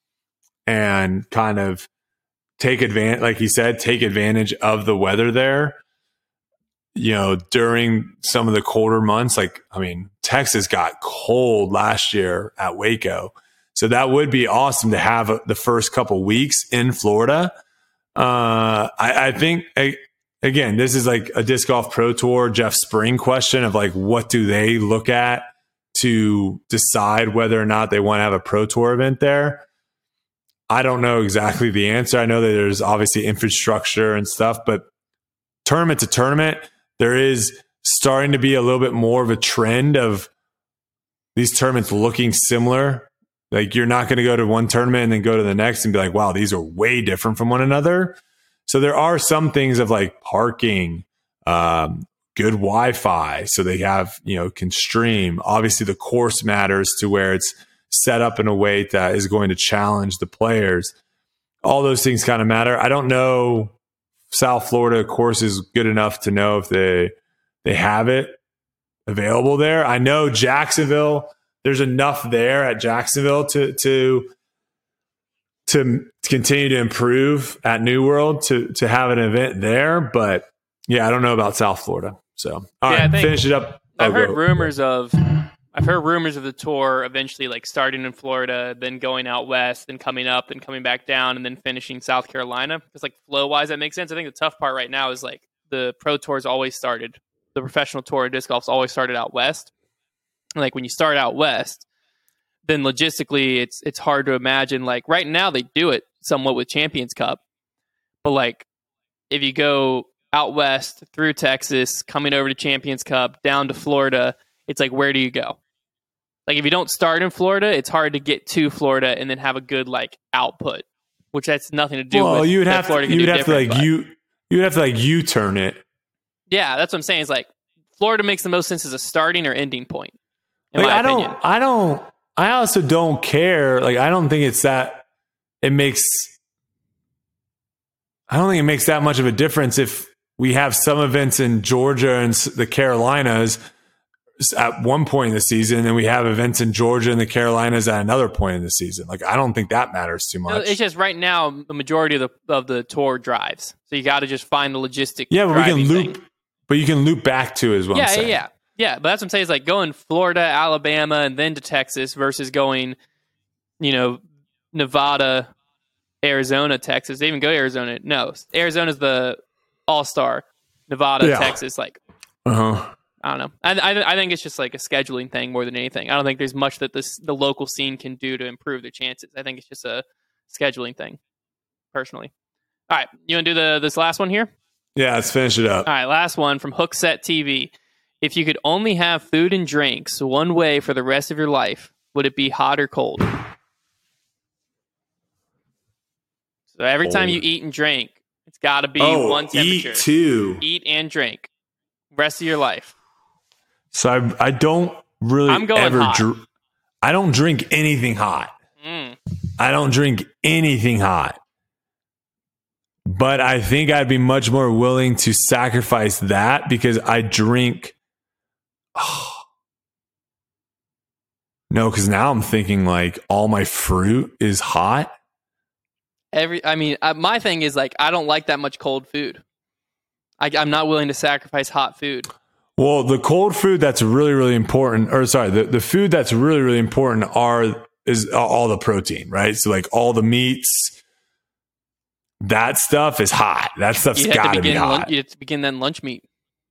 and kind of take advantage, like you said, take advantage of the weather there. You know, during some of the colder months, like, I mean, Texas got cold last year at Waco. So that would be awesome to have the first couple weeks in Florida. Uh, I, I think, I, again, this is like a Disc Golf Pro Tour, Jeff Spring question of like, what do they look at to decide whether or not they want to have a Pro Tour event there? I don't know exactly the answer. I know that there's obviously infrastructure and stuff, but tournament to tournament, there is starting to be a little bit more of a trend of these tournaments looking similar. Like you're not going to go to one tournament and then go to the next and be like, wow, these are way different from one another. So there are some things of like parking, um, good Wi-Fi. So they have, you know, can stream. Obviously the course matters to where it's set up in a way that is going to challenge the players. All those things kind of matter. I don't know South Florida course is good enough to know if they they have it available there. I know Jacksonville, there's enough there at Jacksonville to to to continue to improve at New World to to have an event there. But yeah, I don't know about South Florida. So all yeah, right, think, finish it up. I've oh, heard go. rumors of I've heard rumors of the tour eventually like starting in Florida, then going out west, then coming up, then coming back down, and then finishing South Carolina. Because like flow wise, that makes sense. I think the tough part right now is like the pro tours always started, the professional tour of disc golf's always started out west. And like when you start out west, then logistically it's it's hard to imagine. Like right now they do it somewhat with Champions Cup, but like if you go out west through Texas, coming over to Champions Cup, down to Florida, it's like where do you go? Like if you don't start in Florida, it's hard to get to Florida and then have a good like output, which that's nothing to do well, with you would have Florida to, you would have to like but. you you would have to like U-turn it. Yeah, that's what I'm saying. It's like Florida makes the most sense as a starting or ending point. In Like my I opinion. don't I don't I also don't care. Like I don't think it's that it makes I don't think it makes that much of a difference if we have some events in Georgia and the Carolinas at one point in the season, and then we have events in Georgia and the Carolinas at another point in the season. Like, I don't think that matters too much. No, it's just right now the majority of the of the tour drives, so you got to just find the logistic. Yeah, but we can loop, thing. but you can loop back to as well. Yeah, yeah, yeah, yeah. But that's what I'm saying is like going Florida, Alabama, and then to Texas versus going, you know, Nevada, Arizona, Texas. They even go to Arizona. No, Arizona's the All Star. Nevada, yeah. Texas, like. Uh huh. I don't know. I, I I think it's just like a scheduling thing more than anything. I don't think there's much that this the local scene can do to improve their chances. I think it's just a scheduling thing, personally. All right, you want to do the this last one here? Yeah, let's finish it up. All right, last one from Hookset T V. If you could only have food and drinks one way for the rest of your life, would it be hot or cold? So every cold. time you eat and drink, it's got to be oh, one temperature. Eat too. Eat and drink. Rest of your life. So I, I don't really I'm going ever hot. Dr- I don't drink anything hot. Mm. I don't drink anything hot. But I think I'd be much more willing to sacrifice that because I drink. Oh, no, because now I'm thinking like all my fruit is hot. Every, I mean, uh, my thing is like I don't like that much cold food. I, I'm not willing to sacrifice hot food. Well, the cold food that's really, really important, or sorry, the, the food that's really, really important are is all the protein, right? So like all the meats, that stuff is hot. That stuff's got to be hot. Lunch, you have to begin then lunch meat.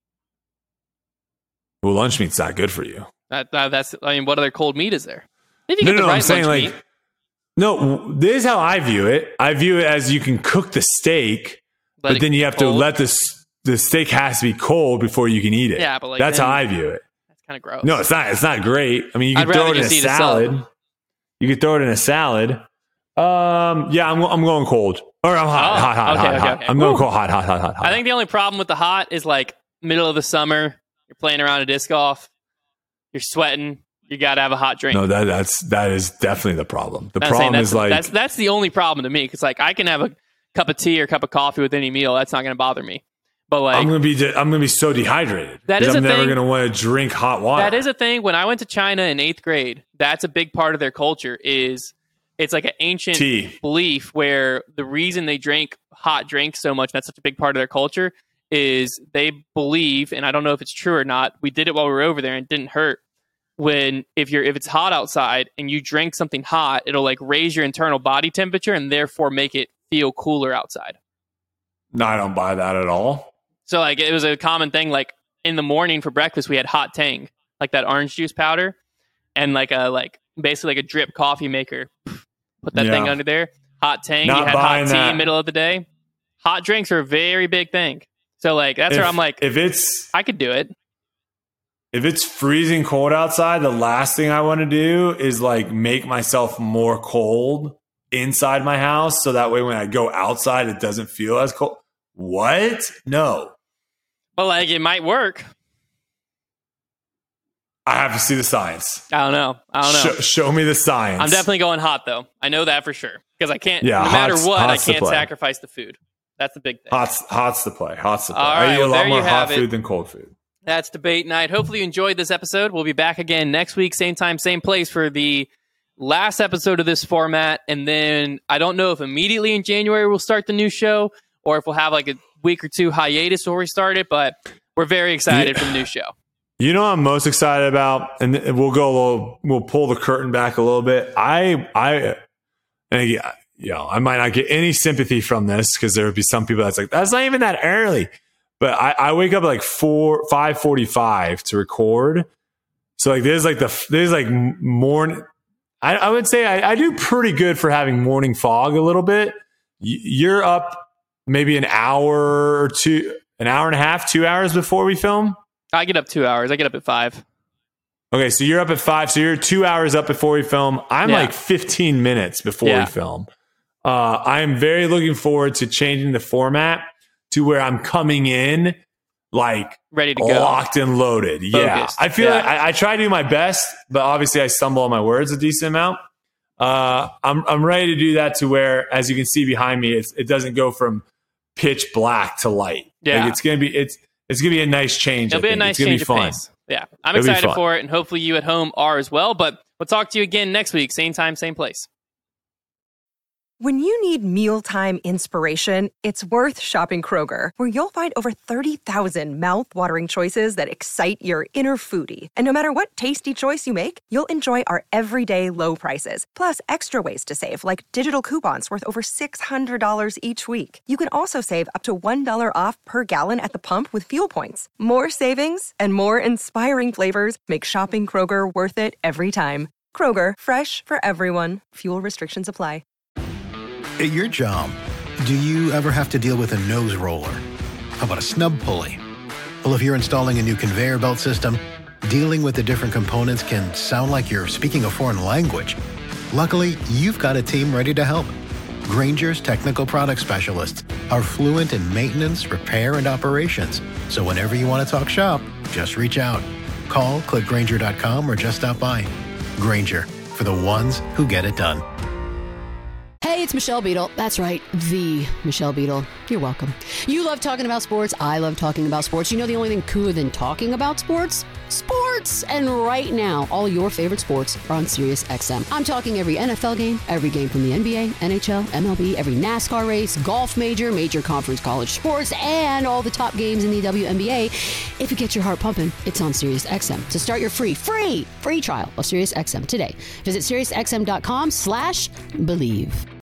Well, lunch meat's not good for you. That, that that's. I mean, what other cold meat is there? If you no, get no, the no right I'm saying lunch like, meat. no, this is how I view it. I view it as you can cook the steak, Let but then you have cold. to let this. The steak has to be cold before you can eat it. Yeah, but like that's then, how I view it. That's kind of gross. No, it's not. It's not great. I mean, you I'd can throw rather it in a just eat a salad. salad. You could throw it in a salad. Um, yeah, I'm I'm going cold. Or I'm hot, Oh, hot, hot, okay, hot, okay, hot. okay. I'm going Woo. cold, hot, hot, hot, hot, hot. I think the only problem with the hot is like middle of the summer. You're playing around a disc golf. You're sweating. You got to have a hot drink. No, that that's that is definitely the problem. The I'm saying problem that's, is like that's that's the only problem to me because like I can have a cup of tea or cup of coffee with any meal. That's not going to bother me. But like I'm gonna be de- I'm gonna be so dehydrated. That 'cause is I'm a never thing. gonna want to drink hot water. That is a thing. When I went to China in eighth grade, that's a big part of their culture. Is it's like an ancient Tea. belief where the reason they drink hot drinks so much, that's such a big part of their culture, is they believe, and I don't know if it's true or not. We did it while we were over there, and it didn't hurt. When if you're if it's hot outside and you drink something hot, it'll like raise your internal body temperature and therefore make it feel cooler outside. No, I don't buy that at all. So like it was a common thing. Like in the morning for breakfast, we had hot Tang, like that orange juice powder, and like a like basically like a drip coffee maker. Put that Yeah. thing under there. Hot Tang. Not you had buying hot tea that. middle of the day. Hot drinks are a very big thing. So like that's if, where I'm like, if it's I could do it. if it's freezing cold outside, the last thing I want to do is like make myself more cold inside my house, so that way when I go outside, it doesn't feel as cold. What? No. But like it might work. I have to see the science. I don't know. I don't know. Show, show me the science. I'm definitely going hot though. I know that for sure because I can't. Yeah, no matter hot's- what, I hot's the can't play. sacrifice the food. That's the big thing. Hot's, hot's the play. Hot's the play. All I right, eat a well, lot there more you hot have it. food than cold food. That's debate night. Hopefully you enjoyed this episode. We'll be back again next week, same time, same place for the last episode of this format. And then I don't know if immediately in January we'll start the new show or if we'll have like a week or two hiatus before we start it. But we're very excited Yeah. for the new show. You know what I'm most excited about, and we'll go a little, we'll pull the curtain back a little bit. I, I, and again, you know, I might not get any sympathy from this because there would be some people that's like, that's not even that early. But I, I wake up at like four, five forty-five to record. So like, there's like the, there's like morning. I, I would say I, I do pretty good for having morning fog a little bit. Y- You're up maybe an hour or two, an hour and a half, two hours before we film. I get up two hours. I get up at five. Okay, so you're up at five. So you're two hours up before we film. I'm Yeah. like fifteen minutes before Yeah. we film. Uh, I am very looking forward to changing the format to where I'm coming in like Ready to go. locked and loaded. Yeah, Focused. I feel Yeah. like I, I try to do my best, but obviously I stumble on my words a decent amount. Uh, I'm I'm ready to do that to where, as you can see behind me, it's, it doesn't go from pitch black to light. Yeah. Like it's gonna be it's it's gonna be a nice change. It'll I be a think. nice it's gonna change be of fun. pace. Yeah, I'm It'll be excited fun. for it, and hopefully you at home are as well. But we'll talk to you again next week, same time, same place. When you need mealtime inspiration, it's worth shopping Kroger, where you'll find over thirty thousand mouthwatering choices that excite your inner foodie. And no matter what tasty choice you make, you'll enjoy our everyday low prices, plus extra ways to save, like digital coupons worth over six hundred dollars each week. You can also save up to one dollar off per gallon at the pump with fuel points. More savings and more inspiring flavors make shopping Kroger worth it every time. Kroger, fresh for everyone. Fuel restrictions apply. At your job, do you ever have to deal with a nose roller? How about a snub pulley? Well, if you're installing a new conveyor belt system, dealing with the different components can sound like you're speaking a foreign language. Luckily, you've got a team ready to help. Grainger's technical product specialists are fluent in maintenance, repair, and operations. So whenever you want to talk shop, just reach out. Call, click Grainger dot com, or just stop by. Grainger, for the ones who get it done. Hey, it's Michelle Beadle. That's right, the Michelle Beadle. You're welcome. You love talking about sports. I love talking about sports. You know the only thing cooler than talking about sports? Sports! And right now, all your favorite sports are on Sirius X M. I'm talking every N F L game, every game from the N B A, N H L, M L B, every NASCAR race, golf major, major conference college sports, and all the top games in the W N B A. If you get your heart pumping, it's on Sirius X M. So start your free, free, free trial of Sirius X M today. Visit SiriusXM.com slash believe.